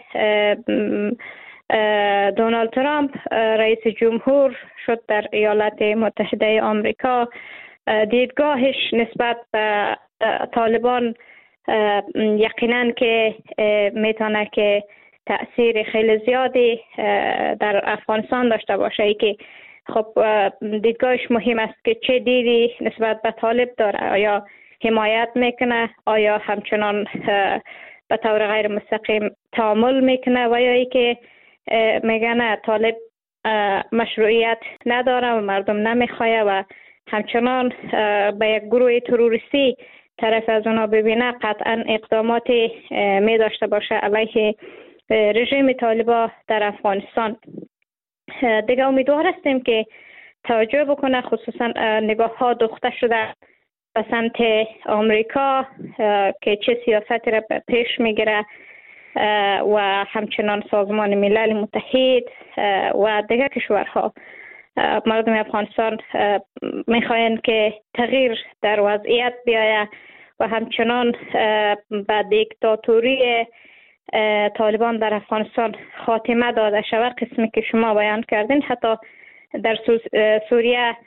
[SPEAKER 8] دونالد ترامپ رئیس جمهور شد در ایالات متحده آمریکا دیدگاهش نسبت به طالبان یقینا که میتونه که تأثیر خیلی زیادی در افغانستان داشته باشه. ای که خب دیدگاهش مهم است که چه دیدی نسبت به طالب داره، آیا حمایت میکنه، آیا همچنان به طور غیر مستقیم تعامل میکنه و یا ای که میگه نه طالب مشروعیت نداره و مردم نمیخواه و همچنان به یک گروه تروریستی طرف از اونا ببینه، قطعا اقداماتی می داشته باشه علیه رژیم طالبا در افغانستان. دیگه امیدوار هستیم که توجه بکنه، خصوصا نگاه ها دوخته شده به سمت آمریکا که چه سیاستی را پیش میگیره و همچنان سازمان ملل متحد و دیگر کشورها. مردم افغانستان میخواین که تغییر در وضعیت بیاید و همچنان به دیکتاتوری طالبان در افغانستان خاتمه داده شود. قسمی که شما بیان کردین، حتی در سوریه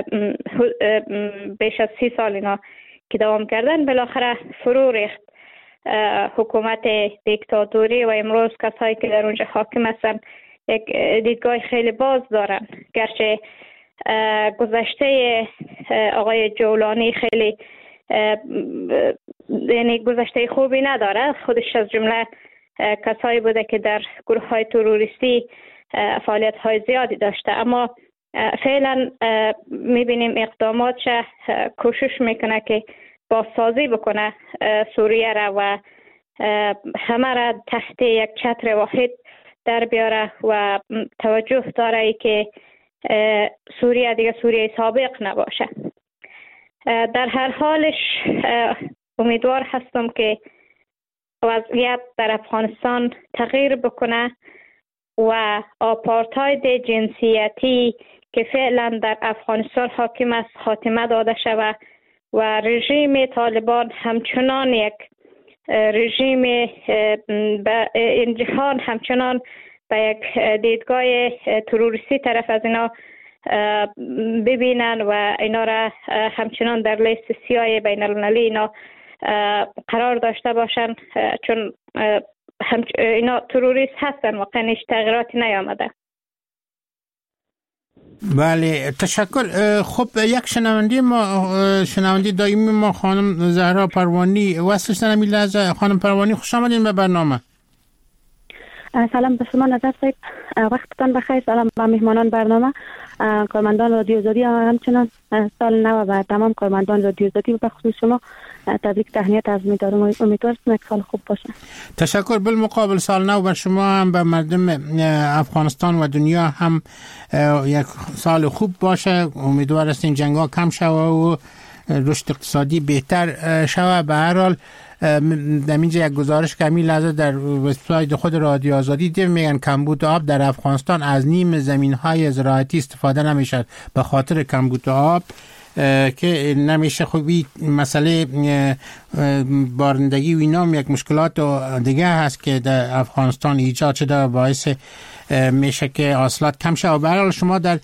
[SPEAKER 8] بیش از 30 سال اینا که دوام کردن بالاخره فرو ریخت حکومت دیکتاتوری و امروز کسایی که در اونجا حاکم هستن یک دیدگاه خیلی باز دارن. گرچه گذشته آقای جولانی خیلی یعنی گذشته خوبی نداره، خودش از جمله کسایی بوده که در گروه های تروریستی فعالیت های زیادی داشته، اما فعلا میبینیم اقداماتش کوشش میکنه که بازسازی بکنه سوریه را و همه را تحت یک چتر واحد در بیاره و توجه داره ای که سوریه دیگه سوریه سابق نباشه. در هر حالش امیدوار هستم که وضعیت در افغانستان تغییر بکنه و آپارتاید جنسیتی که فعلا در افغانستان حاکم است خاتمه داده شود و رژیم طالبان همچنان یک رژیم این جهان همچنان به یک دیدگاه تروریستی طرف از اینا ببینن و اینا را همچنان در لیست سیاه بین المللی اینا قرار داشته باشن، چون اینا تروریست هستن. واقعا هیچ تغییراتی نیامده.
[SPEAKER 9] بله، تشکر. خب یک شنونده دائمی ما خانم زهرا پروانی وصل شدن. میلاد خانم پروانی، خوش آمدین به برنامه.
[SPEAKER 12] سلام به شما نظر صاحب، وقتتان بخیر. سلام به مهمانان برنامه، کارمندان رادیو آزادی، همچنان سال نو و تمام کارمندان رادیو آزادی و به خصوص شما تبریک تهنیت از می‌دارم. امیدوارم یک سال خوب باشه. تشکر.
[SPEAKER 9] بالمقابل سال نو بر شما هم به مردم افغانستان و دنیا هم یک سال خوب باشه. امیدوار هستیم جنگ‌ها کم شوه و رشد اقتصادی بهتر شوه. به هر حال در اینجا یک گزارش که همین لحظه در وبسایت خود رادیو آزادی دیدم، میگن کمبود آب در افغانستان از نیم زمین‌های زراعتی استفاده نمیشه به خاطر کمبود آب که نمیشه. خوبی مسئله بارندگی و اینا یک مشکلات دیگه هست که در افغانستان ایجاد شده و باعث میشه که حاصلات کم شه. و به هر حال شما در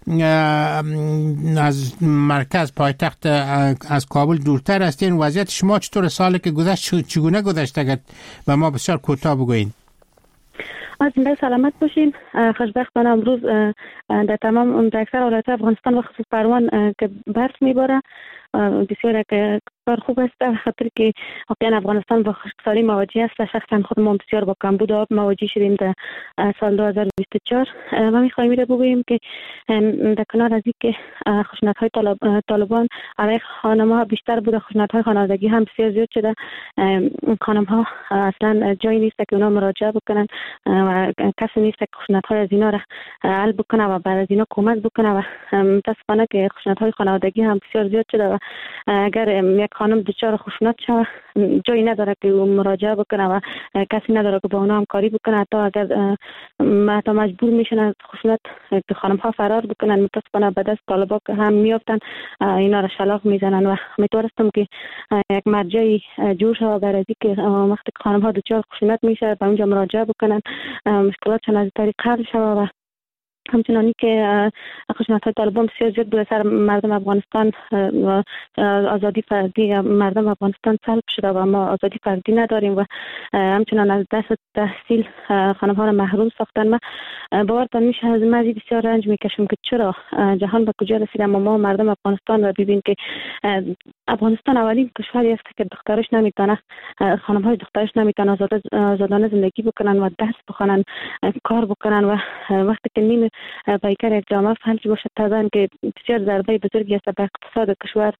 [SPEAKER 9] از مرکز پایتخت از کابل دورتر هستین. وضعیت شما چطور؟ سالی که گذشت چگونه گذشت؟ اگر به ما بسیار کوتاه بگوین.
[SPEAKER 12] زنده سلامت باشین. خوشبختانه امروز در تمام در اکثر ولایات افغانستان و خصوص پروان که برف میباره بسیار کار خوب است، خاطر که واقعا افغانستان با خشکسالی مواجه است. شخصا خود ما بسیار با کمبود آب مواجه شدیم در سال 2024 و میخوایم میره بگوییم که در کنار از اینکه خشونت‌های طالبان علیه خانم‌ها بیشتر بوده، خشونت‌های خانوادگی هم بسیار زیاد شده. خانم‌ها اصلا جایی نیست که اونا مراجعه بکنن و کسی نیست که خشونت‌های از اینا را حل بکنه و بعد از اینا کمک بکنه و متأسفانه که خشونت‌های خانوادگی هم بسیار زیاد شده و اگر یک خانم دچار خشونت شود جایی نداره که مراجعه بکنه و کسی نداره که با اونا همکاری بکنه. حتی اگر مجبور میشن از خشونت که خانم ها فرار بکنن، متاسفانه به دست طالبا که هم میافتن اینا را شلاق میزنن و امیدوارم که یک مرجعی جور شود برای اینکه وقتی خانم ها دچار خشونت میشه به اونجا مراجعه بکنن، مشکلاتشون از طریق حل شود و همچنانی که خشونت‌های طالبان بسیار زیاد بر سر مردم افغانستان و آزادی فردی مردم افغانستان سلب شده و ما آزادی فردی نداریم و همچنان از دست تحصیل خانم‌ها را محروم ساختن. ما باورتان میشه از مزید بسیار رنج میکشم که چرا جهان به کجا رسیده، اما ما مردم افغانستان و ببین که افغانستان اولین کشوری است که دخترش نمیتونه، خانم‌های دخترش نمیتونه آزادانه زندگی بکنن و درس بخونن، کار بکنن و وقتی که نیم پیکر یک جامعه فلج باشه طبعا که بسیار ضربه بزرگی است به اقتصاد کشور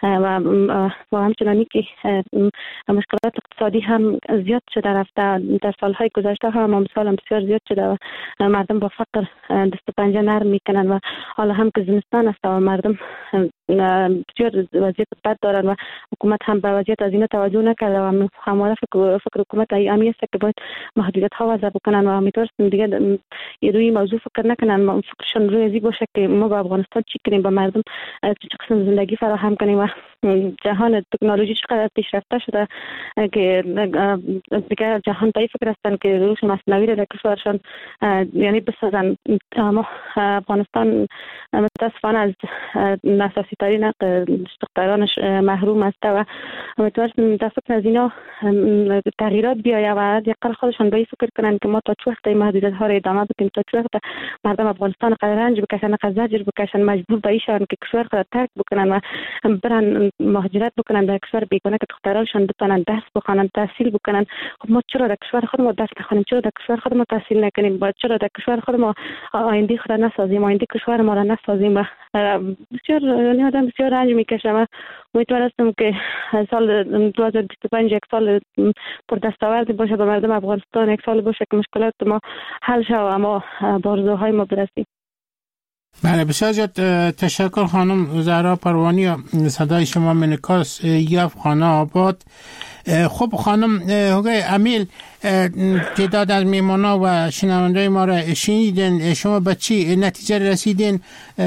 [SPEAKER 12] و همچنانی که مشکلات اقتصادی هم زیاد شده رفته. در سالهای گذشته هم امسال بسیار زیاد شده و مردم با فقر دست و پنجه نرم میکنن و حالا هم که زمستان است و مردم بسیار وضعیت بد دارن و حکومت هم به وضعیت از اینا توجه نکرده و همواره فکر حکومت ایامی است که باید محدودیت ها وضع بکنن و امیدوارم دیگه یه روی موضوع فکر نکنن، فکرشون روی ازی باشه که ما با افغانستان چی کنیم، با مردم چه قسم زندگی فراهم کنیم و جهان تکنولوژی چقدر پیشرفته شده که دیگه جهان تایی فکر هستن که روش مصنوعی را در کشورشان یعنی بسازن. ما افغانستان متاسفانه از اساسی ترین دخترانش محروم است و امیدوارم در فکر از اینا تغییرات بیاید و یقل خودشان به این فکر کنن که ما تا چه وقت محدودیت ها را ادامه بدیم، تا چه وقت مردم افغانستان قدر رنج بکشن، قدر زجر بکشن، مجبور به ایشان که کشور خود ترک بکنن و برن مهاجرت بکنن در کشور بیگانه که دخترانشان بتونن درس بخونن، تحصیل بکنن. خب ما چرا در کشور خود ما درس نخونیم؟ چرا در کشور خود ما تحصیل نکنیم؟ چرا در کشور خود ما آینده خود نسازیم، آینده کشور ما را نسازیم؟ و بسیار یعنی آدم بسیار رنج میکشه و امیدوار هستم که سال 2025 یک سال پر دستاوردی باشه به مردم افغانستان، یک سال باشه که مشکلات ما حل شود و ما به آرزوهای ما برسیم.
[SPEAKER 9] بله بسیار زیاد تشکر خانم زهرا پروانی. صدای شما منکاس یاف خانه آباد. خب خانم هوگای امیل، تعداد از میمانا و شنونده ما را شنیدین، شما به چی نتیجه رسیدین؟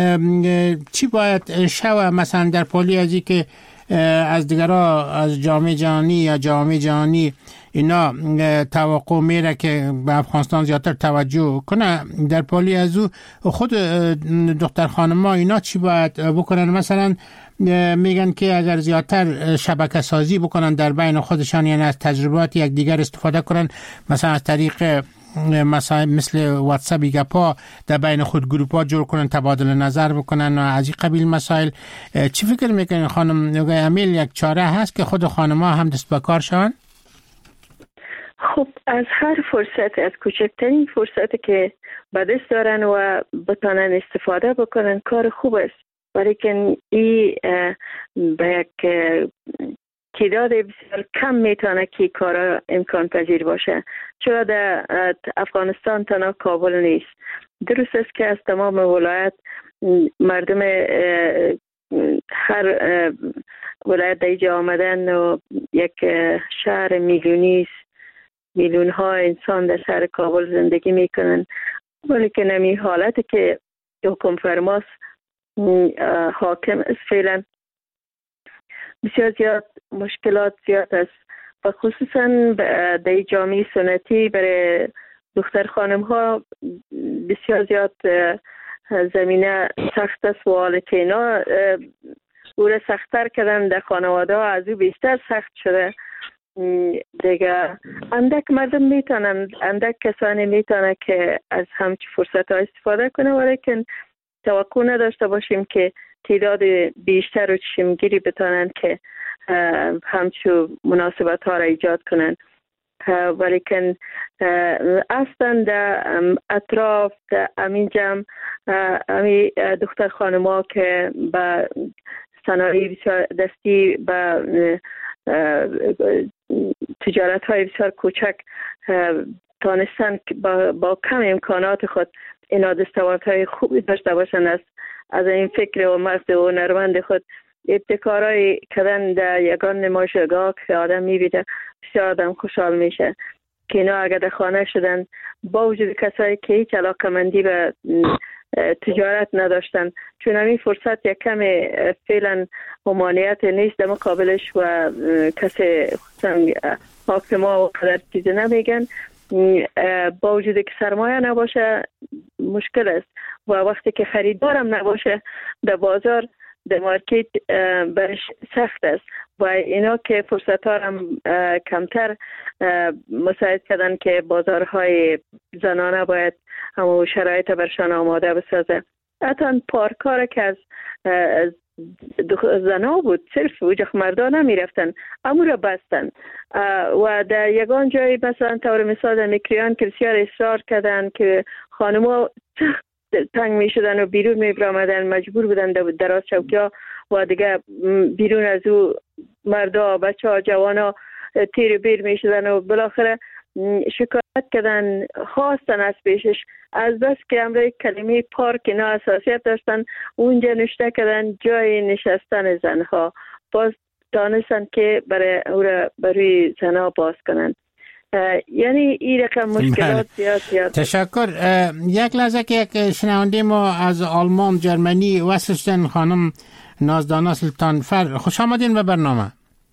[SPEAKER 9] چی باید شود مثلا در پالی ازی که از دیگرها از جامعه جهانی یا جامعه جهانی اینا توقع میره که به افغانستان زیادتر توجه کنه، در پالی از او خود دختر خانم‌ها اینا چی باید بکنن؟ مثلا میگن که اگر زیادتر شبکه سازی بکنن در بین خودشان، یعنی از تجربات یک دیگر استفاده کنن، مثلا از طریق مثل واتساپ گپا در بین خود گروپا جور کنن، تبادل نظر بکنن و از این قبیل مسائل. چی فکر میکنین خانم نوگای امیل یک چاره هست که خود خانم‌ها هم دست به کار شون؟
[SPEAKER 10] خب از هر فرصت، از کوچکترین فرصتی که به دست دارن و بتانن استفاده بکنن کار خوب است، ولیکن این به یک تعداد بسیار کم میتونه که کار امکان پذیر باشه، چرا در افغانستان تنها کابل نیست. درست است که از تمام ولایت مردم هر ولایت دیجا آمدن و یک شهر میلیونی است، میلیون ها انسان در شهر کابل زندگی میکنن، ولیکن این حالتی که حکم فرماست حاکم است فعلا بسیار زیاد مشکلات زیاد است و خصوصا در جامعه سنتی برای دختر خانم ها بسیار زیاد زمینه سخت است و حال که اینا او را سخت‌تر کردن در خانواده ها از او بیشتر سخت شده دیگه. اندک مردم میتونن، اندک کسانی میتونن که از همچی فرصت ها استفاده کنه، ولیکن توقع نداشته باشیم که تعداد بیشتر و چشمگیری بتونن که همچو مناسبت ها را ایجاد کنن. ولیکن اصلا در اطراف در امین جمع امی دختر خانم ها که با صنایع بسیار دستی با تجارت های بسیار کوچک تانستن با کم امکانات خود اینا دستاوردهای خوبی داشته باشن، از این فکر و مغز و هنرمند خود ابتکارهای کردن در یگان نمایشگاه که آدم میبینه بسیار آدم خوشحال میشه که اینا اگر در خانه شدن با وجود کسایی که هیچ علاقمندی به تجارت نداشتن، چون همین فرصت یک کم فعلا ممانعت نیست در مقابلش و کسی حاکما و قدر چیزی نمیگن، با وجود که سرمایه نباشه مشکل است و وقتی که خریدارم نباشه در بازار در مارکت برش سخت است و اینا که فرصت ها هم کمتر مساعد کردن که بازارهای زنانه باید همون شرایط برشان آماده بسازه. حتی پارکار که از زنا بود، صرف وجه مردان نمی رفتن امو را بستن و در یگان جایی مثلا طور مثال میکریان که بسیار اصرار کردن که خانم‌ها تنگ می شدن و بیرون می برامدن، مجبور بودن دراز چوکی ها و دیگه بیرون از او مردا بچه ها جوان ها تیر بیر می شدن و بالاخره شکایت کردن، خواستن از پیشش از بس که امروی کلمه پارک اینا اساسیت داشتن اونجا نشته کردن جای نشستن زنها، باز دانستن که برای زنها باز کنن. یعنی این رقم مشکلات زیاد.
[SPEAKER 9] تشکر. یک لحظه که یک شنونده ما از آلمان جرمنی وصل خانم نازدانا سلطان فر، خوش آمدین به برنامه.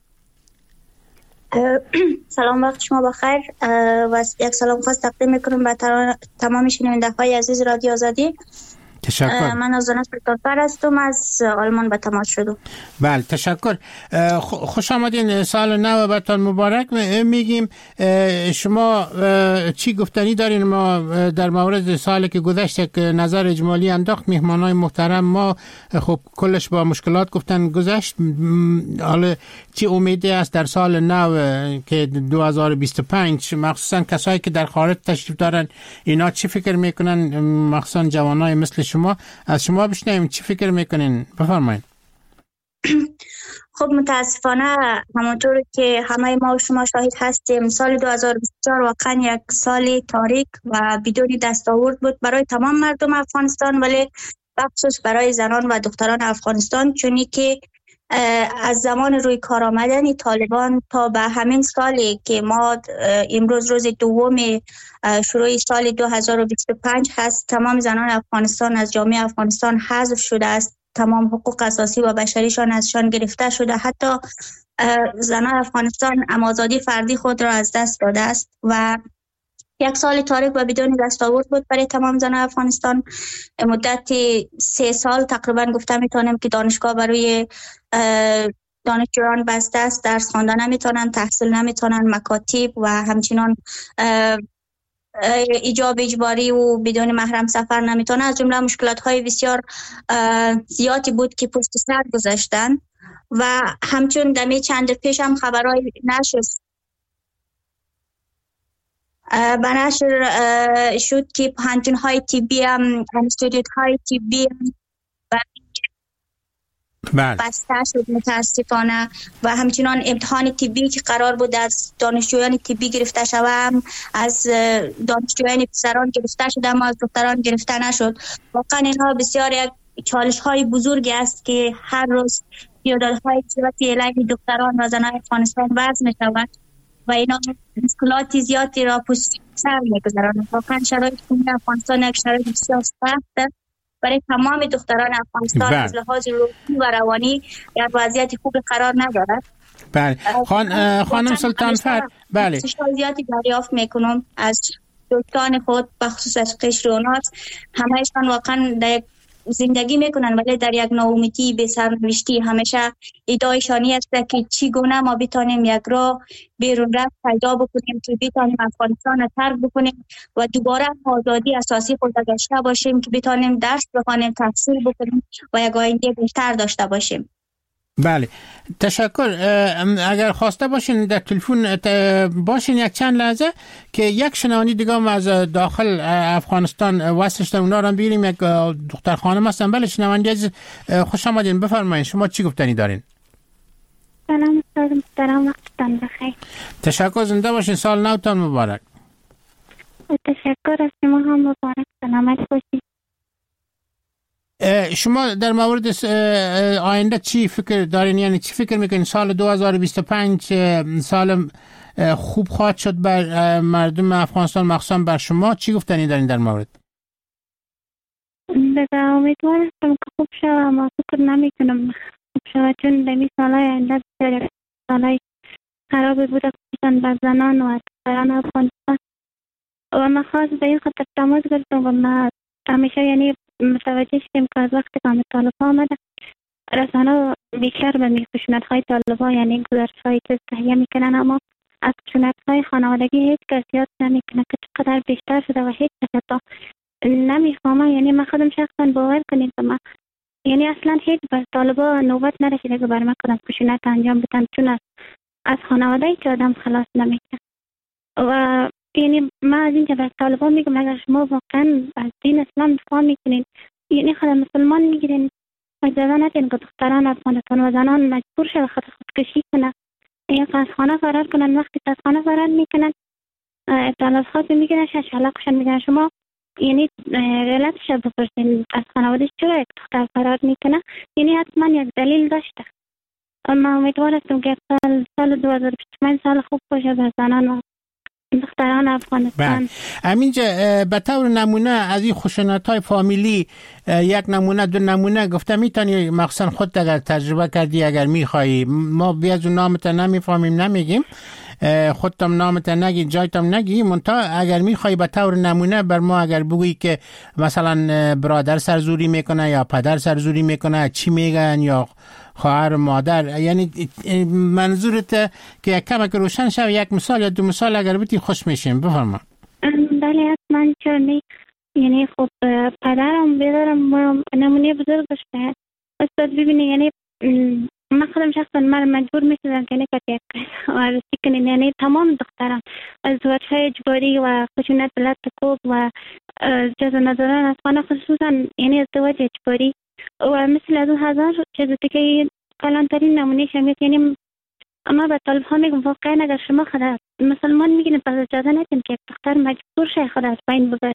[SPEAKER 13] سلام، وقت شما بخیر و یک سلام خاص تقدیم میکنم به تمام شنونده های عزیز رادیو آزادی.
[SPEAKER 9] تشکر.
[SPEAKER 13] من نازدانا سلطان فر هستم، از آلمان به تماس شدم.
[SPEAKER 9] بله تشکر. خوش آمدین، سال نو براتون مبارک میگیم. شما چی گفتنی دارین؟ ما در مورد سالی که گذشته که نظر اجمالی انداخت مهمانای محترم ما، خب کلش با مشکلات گفتن گذشت. حالا چی امیدی است در سال نو که 2025 مخصوصا کسایی که در خارج تشریف دارن اینا چی فکر میکنن؟ مخصوصا جوانای مثل شما، از شما بشنویم چی فکر میکنین؟ بفرمایید.
[SPEAKER 13] خب متاسفانه همونطور که همه ما و شما شاهد هستیم، سال 2024 واقعا یک سال تاریک و بدون دستاورد بود برای تمام مردم افغانستان، ولی بخصوص برای زنان و دختران افغانستان، چونی که از زمان روی کار آمدن طالبان تا به همین سالی که ما امروز روز دوم شروع سال 2025 هست، تمام زنان افغانستان از جامعه افغانستان حذف شده است. تمام حقوق اساسی و بشریشان ازشان گرفته شده. حتی زنان افغانستان آزادی فردی خود را از دست داده است و یک سال تاریک و بدون دستاورد بود برای تمام زنان افغانستان. مدت 3 سال تقریبا گفته میتونم که دانشگاه برای دانشجویان بسته است، درس خواندن نمیتونن، تحصیل نمیتونن، مکاتب و همچنان ایجاب اجباری و بدون محرم سفر نمیتونه. از جمله مشکلات های بسیار زیادی بود که پشت سر گذاشتن و همچون دمی چند پیش هم خبرهای نشر به نشر شد که پانتون های طبی هم، انستیتوت های طبی بسته شد متاسفانه و همچنان امتحان طبی که قرار بود از دانشجویان طبی گرفته شود از دانشجویان پسران گرفته شد اما از دختران گرفته نشد. واقعا اینها بسیار یک چالش های بزرگی است که هر روز پیاده‌های زیادی علیه دختران و زنان افغانستان وضع می‌شود و اینا مشکلات زیادی را پشت سر می‌گذارند. واقعا شرایط افغانستان یک شرایط بسیار سخت برای تمام دختران افغانستان از لحاظ روحی و روانی در وضعیت خوب قرار ندارد.
[SPEAKER 9] بله خانم سلطان فر، بله
[SPEAKER 13] زیادی دریافت میکنم از دوستان خود بخصوص از قشر و ناس، همهشان واقعا در زندگی میکنن ولی در یک ناامیدی به سرنوشتی. همیشه ادعایشانی است که چگونه ما بتانیم یک راه بیرون رفت پیدا بکنیم که بتانیم افغانستان را ترک بکنیم و دوباره آزادی اساسی خود داشته باشیم که بتانیم درس بخوانیم، تحصیل بکنیم و یک آینده بهتر داشته باشیم.
[SPEAKER 9] بله تشکر. اگر خواسته باشین در تلفن باشین یک چند لحظه که یک شنونده دیگه هم از داخل افغانستان وصل شدن، اونا رو بیاریم. یک دختر خانم هستن. بله شنونده عزیز خوش آمدین، بفرمایید شما چی گفتنی دارین؟
[SPEAKER 12] سلام استاد محترم، وقتتان بخیر.
[SPEAKER 9] تشکر، زنده باشین، سال نوتان مبارک.
[SPEAKER 12] تشکر، از شما هم مبارک، سلامت باشید.
[SPEAKER 9] شما در مورد آینده چی فکر دارین؟ یعنی چی فکر میکنین سال 2025 سال خوب خواهد شد بر مردم افغانستان، مخصوصا بر شما؟ چی گفتنی دارین در مورد؟
[SPEAKER 12] دیگه امیدوار هستم که خوب شد، اما فکر نمیکنم خوب شد چون دمی سالهای آینده بسیار سالهای خرابی بوده خصوصا بر زنان و دختران افغانستان و ما خاص به این خاطر تماس گرفتم و ما همیشه یعنی متوجه شدیم که از وقتی که طالب آمده رسانه بیشتر به خشونت‌های طالبان یعنی گزارش‌های تهیه میکنن، اما از خشونت‌های خانوادگی هیچ کس یاد نمیکنه که چقدر بیشتر شده و هیچ کس نمیفهمه. یعنی من خودم شخصا باور کنید که من یعنی اصلا هیچ بر طالبان نوبت نرسیده که بر من کدام خشونت انجام بدن، چون از خانواده که آدم خلاص نمیشه. و یعنی من از اینجا بر طالبان میگم اگر شما واقعا از دین اسلام دفاع میکنین، یعنی خود مسلمان میگیرین، اجازه ندین که دختران افغانستان و زنان مجبور شد خود خودکشی کنن یا از خانه فرار کنن. وقتی از خانه فرار میکنن اطلاعات خاصی میگیرن، شلاقشان میگن. شما یعنی علتش بپرسین از خانوادهش چرا یک دختر فرار میکنه، یعنی حتما یک دلیل داشته. اما امیدوار هستم که سال 2025 سال خوب باشه به زنان و دختران افغانستان.
[SPEAKER 9] همینجا به طور نمونه از این خشونت‌های فامیلی یک نمونه دو نمونه گفتم میتونی مخصوصا خودت اگر تجربه کردی اگر میخوایی، ما بیازو نامت نمیفهمیم نمیگیم، خودتم نامت نگی جایتم نگی، منتها اگر میخوای به طور نمونه بر ما اگر بگویی که مثلا برادر سرزوری میکنه یا پدر سرزوری میکنه چی میگن، یا خواهر مادر، یعنی منظورت که یک کمک روشن شد یک مثال یا دو مثال اگر بودی خوش میشیم. بفرما.
[SPEAKER 12] بله حتما، چرا نه. یعنی خب پدرم بیدارم نمونه بزرگش به استاد ببینی، یعنی من خودم شخصا من مجبور میشدم که نکت یک عرضی کنین، یعنی تمام دختران از ازدواج‌های اجباری و خشونت بلد کوب و جزا ندارن از خانه، خصوصا یعنی ازدواج اجباری و مثل از 2000 چیزی که کلانترین نمونه شمیت. یعنی اما به طالب ها میگم واقعا اگر شما خدا مسلمان میگین پس اجازه ندین که یک دختر مجبور شه خدا از بین ببره.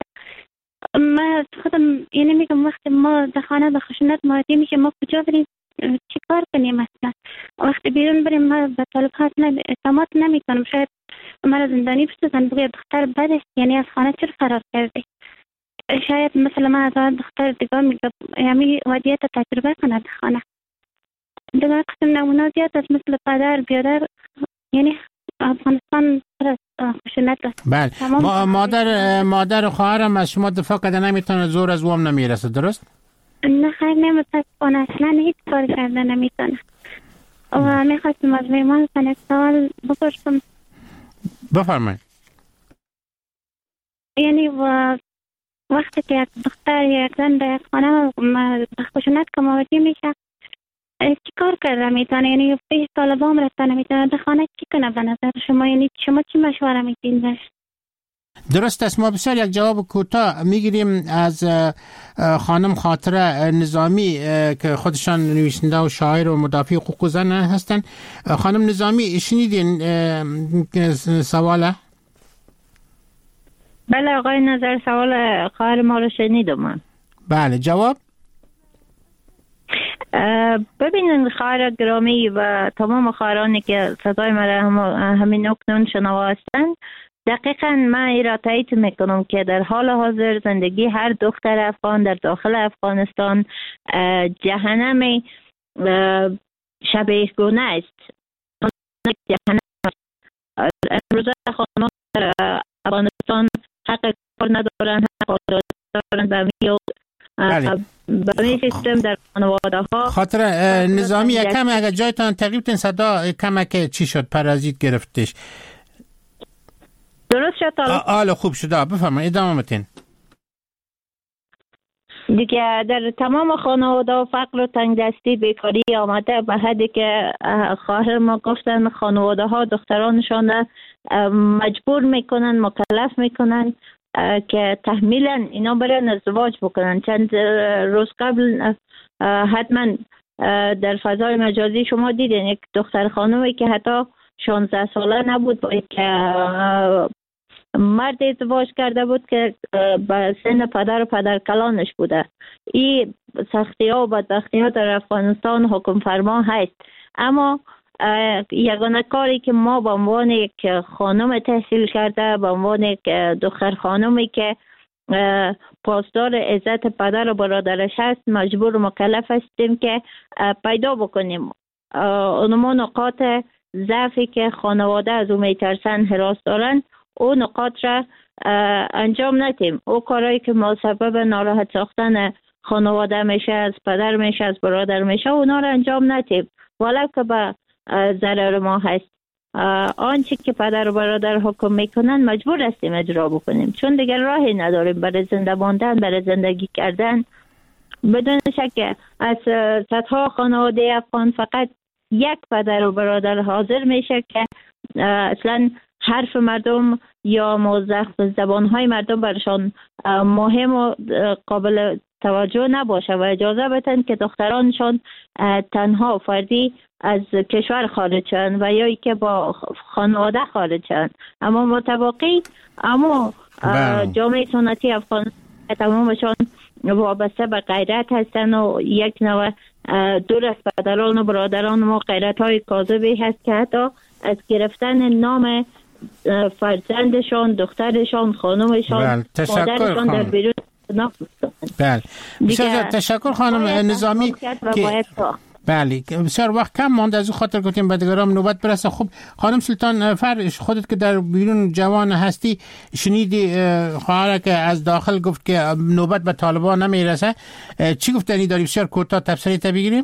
[SPEAKER 12] ما خودم یعنی میگم وقتی ما در خانه به خشونت مواجه میشه ما کجا بریم چی کار کنیم؟ مثلا وقتی بیرون بریم ما به طالب ها اعتماد نمیکنم، شاید مرا زندانی بسازن بگه دختر بده، یعنی از خانه چرا فرار کردی. شاید مثلا من از دختر دیگه میگم یعنی ودیت تجربه کنه در خانه. دیگه قسم نمونه زیاد است مثل پدر بیادر، یعنی افغانستان پر خشونت است.
[SPEAKER 9] بله مادر و خواهرم از شما دفاع کرده نمیتونه، زور از وام نمیرسه، درست؟
[SPEAKER 12] نه خیر نمیتونه، اصلا هیچ کار کرده نمیتونه. و میخواستم از میمان سنه سوال بپرسم.
[SPEAKER 9] بفرمایید.
[SPEAKER 12] یعنی وقتی که یک دختر یا یک زن در یک خانه خشونت که مواجه میشه چی کار کرده میتونه؟ یعنی پیش طالبان رسانه میتونه در خانه چی کنه به نظر شما؟ یعنی شما چی مشوره میدین بهش؟
[SPEAKER 9] درست است. ما بسیار یک جواب کوتاه میگیریم از خانم خاطره نظامی که خودشان نویسنده و شاعر و مدافع حقوق زن هستند. خانم نظامی شنیدین سواله؟
[SPEAKER 11] بله آقای نظر، سوال خواهر ما رو شنیدم من.
[SPEAKER 9] بله جواب؟
[SPEAKER 11] ببینید خواهر گرامی و تمام خواهرانی که صدای مرا همین اکنون شنوا هستند، دقیقا من این را تایید میکنم که در حال حاضر زندگی هر دختر افغان در داخل افغانستان جهنم شبیه‌گونه است. امروزه خانمان در افغانستان حق کار ندارن، حق دارن به می سیستم در خانواده ها.
[SPEAKER 9] خاطر نظامی کم اگر جایتان تقریب تن صدا کمک چی شد؟ پرازیت گرفتش.
[SPEAKER 11] درست شد؟
[SPEAKER 9] آله خوب شده. بفرمایید ادامه بدین.
[SPEAKER 11] دیگه در تمام خانواده و فقر و تنگدستی بیکاری آمده به حدی که خواهر ما گفتن خانواده ها دخترانشان مجبور میکنن، مکلف میکنن که تحمیلا اینا برن ازدواج بکنن. چند روز قبل حتما در فضای مجازی شما دیدین یک دختر خانومی که حتی 16 ساله نبود با یک مرد ازدواج کرده بود که به سن پدر و پدر کلانش بوده. این سختی ها و بدبختی ها در افغانستان حکم فرما هست، اما یگانه کاری که ما به عنوان یک خانم تحصیل کرده، به عنوان یک دختر خانمی که پاسدار عزت پدر و برادرش هست، مجبور و مکلف هستیم که پیدا بکنیم اونما نقاط ضعفی که خانواده از اون میترسن، حراس دارن، او نقاط را انجام ندیم. او کارهایی که مسبب ناراحت ساختن خانواده میشه، از پدر میشه، از برادر میشه، اونا رو انجام ندیم ولو که به ضرر ما هست. آنچه که پدر و برادر حکم میکنن مجبور هستیم اجرا بکنیم، چون دیگر راهی نداریم برای زنده ماندن، برای زندگی کردن. بدون شک از صدها خانواده افغان فقط یک پدر و برادر حاضر میشه که اصلا حرف مردم یا موضوع زبانهای مردم برشان مهم و قابل توجه نباشه و اجازه بدن که دخترانشان تنها فردی از کشور خارج شن و یا ای که با خانواده خارج شن. اما متواقعی اما جامعه سنتی افغان تمامشان وابسته به غیرت هستن و یک نوع دور از پدران و برادران ما غیرت های کاذبی هست که حتی از گرفتن نام فرزندشان، دخترشان، خانمشان، مادرشان در بیرون
[SPEAKER 9] بله. بسیار تشکر خانم نظامی که بله بسیار وقت کم مانده، از خاطر گفتیم به دیگران نوبت برسه. خب خانم سلطان فرش، خودت که در بیرون جوان هستی شنیدی خواهر که از داخل گفت که نوبت به طالبان نمیرسه، چی گفتنی داری؟ بسیار کوتاه تفسیرت بگیریم.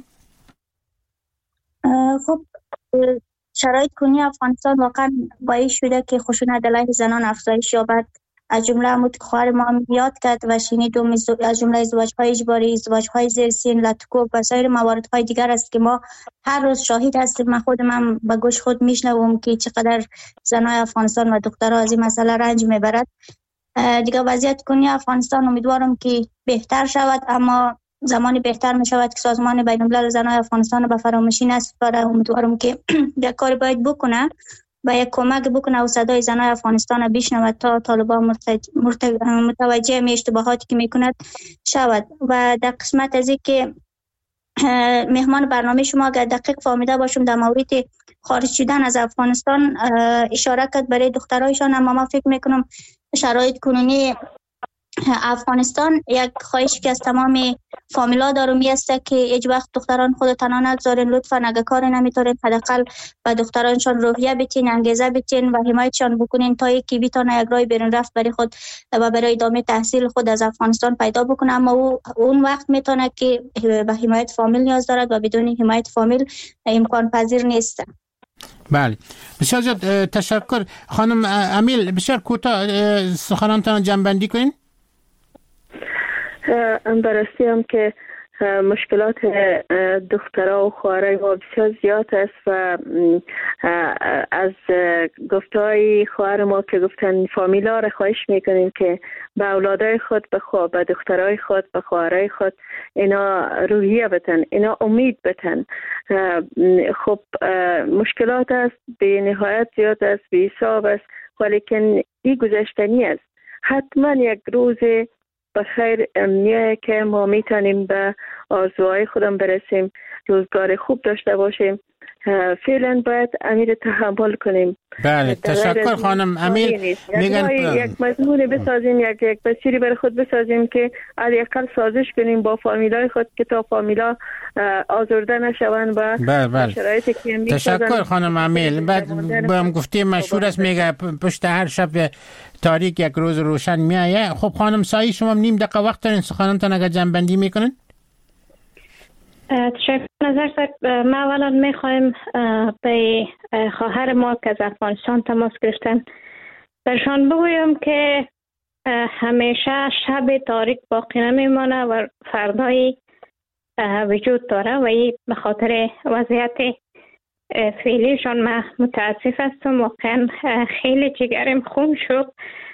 [SPEAKER 13] خب شرایط کنونی افغانستان واقعا باعث شده که خشونت علیه زنان افزایش یابد. از جمله همون که خواهر ما هم یاد کرد و شنیدم، از جمله ازدواج‌های اجباری، ازدواج‌های زیر سن، لطکوب و سایر مواردهای دیگر است که ما هر روز شاهد هستیم. من خودم به گوش خود میشنوم که چقدر زنای افغانستان و دخترها از این مسئله رنج میبرد. دیگه وضعیت کنونی افغانستان امیدوارم که بهتر شود، اما زمانی بهتر می شود که سازمان بین‌الملل زنای افغانستان به فراموشی نسپاره. امیدوارم که یک کاری باید بکنه و یک کمک بکنه و صدای زنای افغانستان بشنود تا طالبان متوجه می اشتباهاتی که میکند شود. و در قسمت از این که مهمان برنامه شما اگر دقیق فهمیده باشم در مورد خارج شدن از افغانستان اشاره کرد برای دخترایشان، اما من فکر میکنم شرایط کنونی افغانستان یک خواهشی که از تمام فامیلا دارم است که هیچ وقت دختران خود تنها نگذارین. لطفا اگه کاری نمیتونین حداقل به دخترانشان روحیه بتین، انگیزه بتین و حمایتشان بکنین تا اینکه بتونه یک راه بیرون رفت برای خود و برای ادامه تحصیل خود از افغانستان پیدا بکنه. اما اون وقت میتونه که به حمایت فامیل نیاز دارد و بدون حمایت فامیل امکان پذیر نیست.
[SPEAKER 9] بله بسیار زیاد تشکر. خانم امیل بسیار کوتاه سخنانتان جمع‌بندی کنین.
[SPEAKER 10] براستی هم که مشکلات دخترها و خواهرای ما بسیار زیاد است و از گفتهای خواهر ما که گفتن فامیلا را خواهش میکنیم که به اولادای خود به دخترای خود به خواهرای خود اینا روحیه بتن، اینا امید بتن. خب مشکلات است به نهایت زیاد است، به حساب است، ولیکن این گذشتنی است. حتما یک روز بخیر امنیه که ما میتونیم به آرزوهای خودم برسیم، روزگار خوب داشته باشیم. فعلا باید امیر تحمل کنیم.
[SPEAKER 9] بله تشکر خانم امیر.
[SPEAKER 10] میگن یک مضمون بسازیم، یک مسیری برای خود بسازیم که حداقل سازش کنیم با فامیلای خود که تا فامیلا آزرده نشوند و شرایطی که میسازن.
[SPEAKER 9] تشکر خانم امیر. بعد با هم گفتیم مشهور است میگه پشت هر شب تاریک یک روز روشن میایه. خب خانم سایی شما نیم دقیقه وقت دارین سخنانتان اگر جمع‌بندی میکنین.
[SPEAKER 12] تشکر نظر صاحب. ما اولا میخوایم به خواهر ما که از افغانستان تماس گرفتن برشان بگویم که همیشه شب تاریک باقی نمیمانه و فردایی وجود داره و این به خاطر وضعیت فعلیشان من متاسف هستم. واقعا خیلی جگرم خون شد،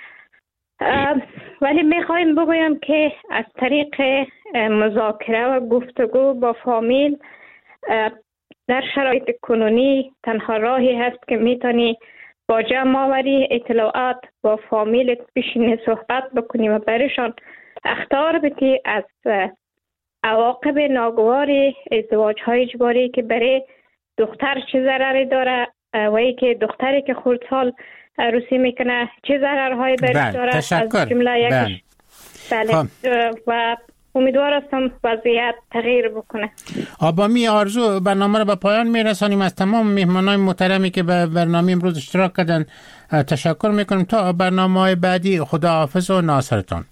[SPEAKER 12] ولی میخوایم بگویم که از طریق مذاکره و گفتگو با فامیل در شرایط کنونی تنها راهی هست که میتونی با جمع آوری اطلاعات با فامیل بشینی صحبت بکنی و برشان اخطار بدی از عواقب ناگوار ازدواج های اجباری که برای دختر چه ضرری داره و ای که دختری که خردسال عروسی میکنه چه ضررهایی برش داره. از جمله یکش بله و امیدوار هستم وضعیت تغییر بکنه.
[SPEAKER 9] با می آرزو برنامه رو به پایان میرسانیم. از تمام مهمانان محترمی که به برنامه امروز اشتراک کردن تشکر میکنم تا برنامه بعدی. خداحافظ و ناصرتان.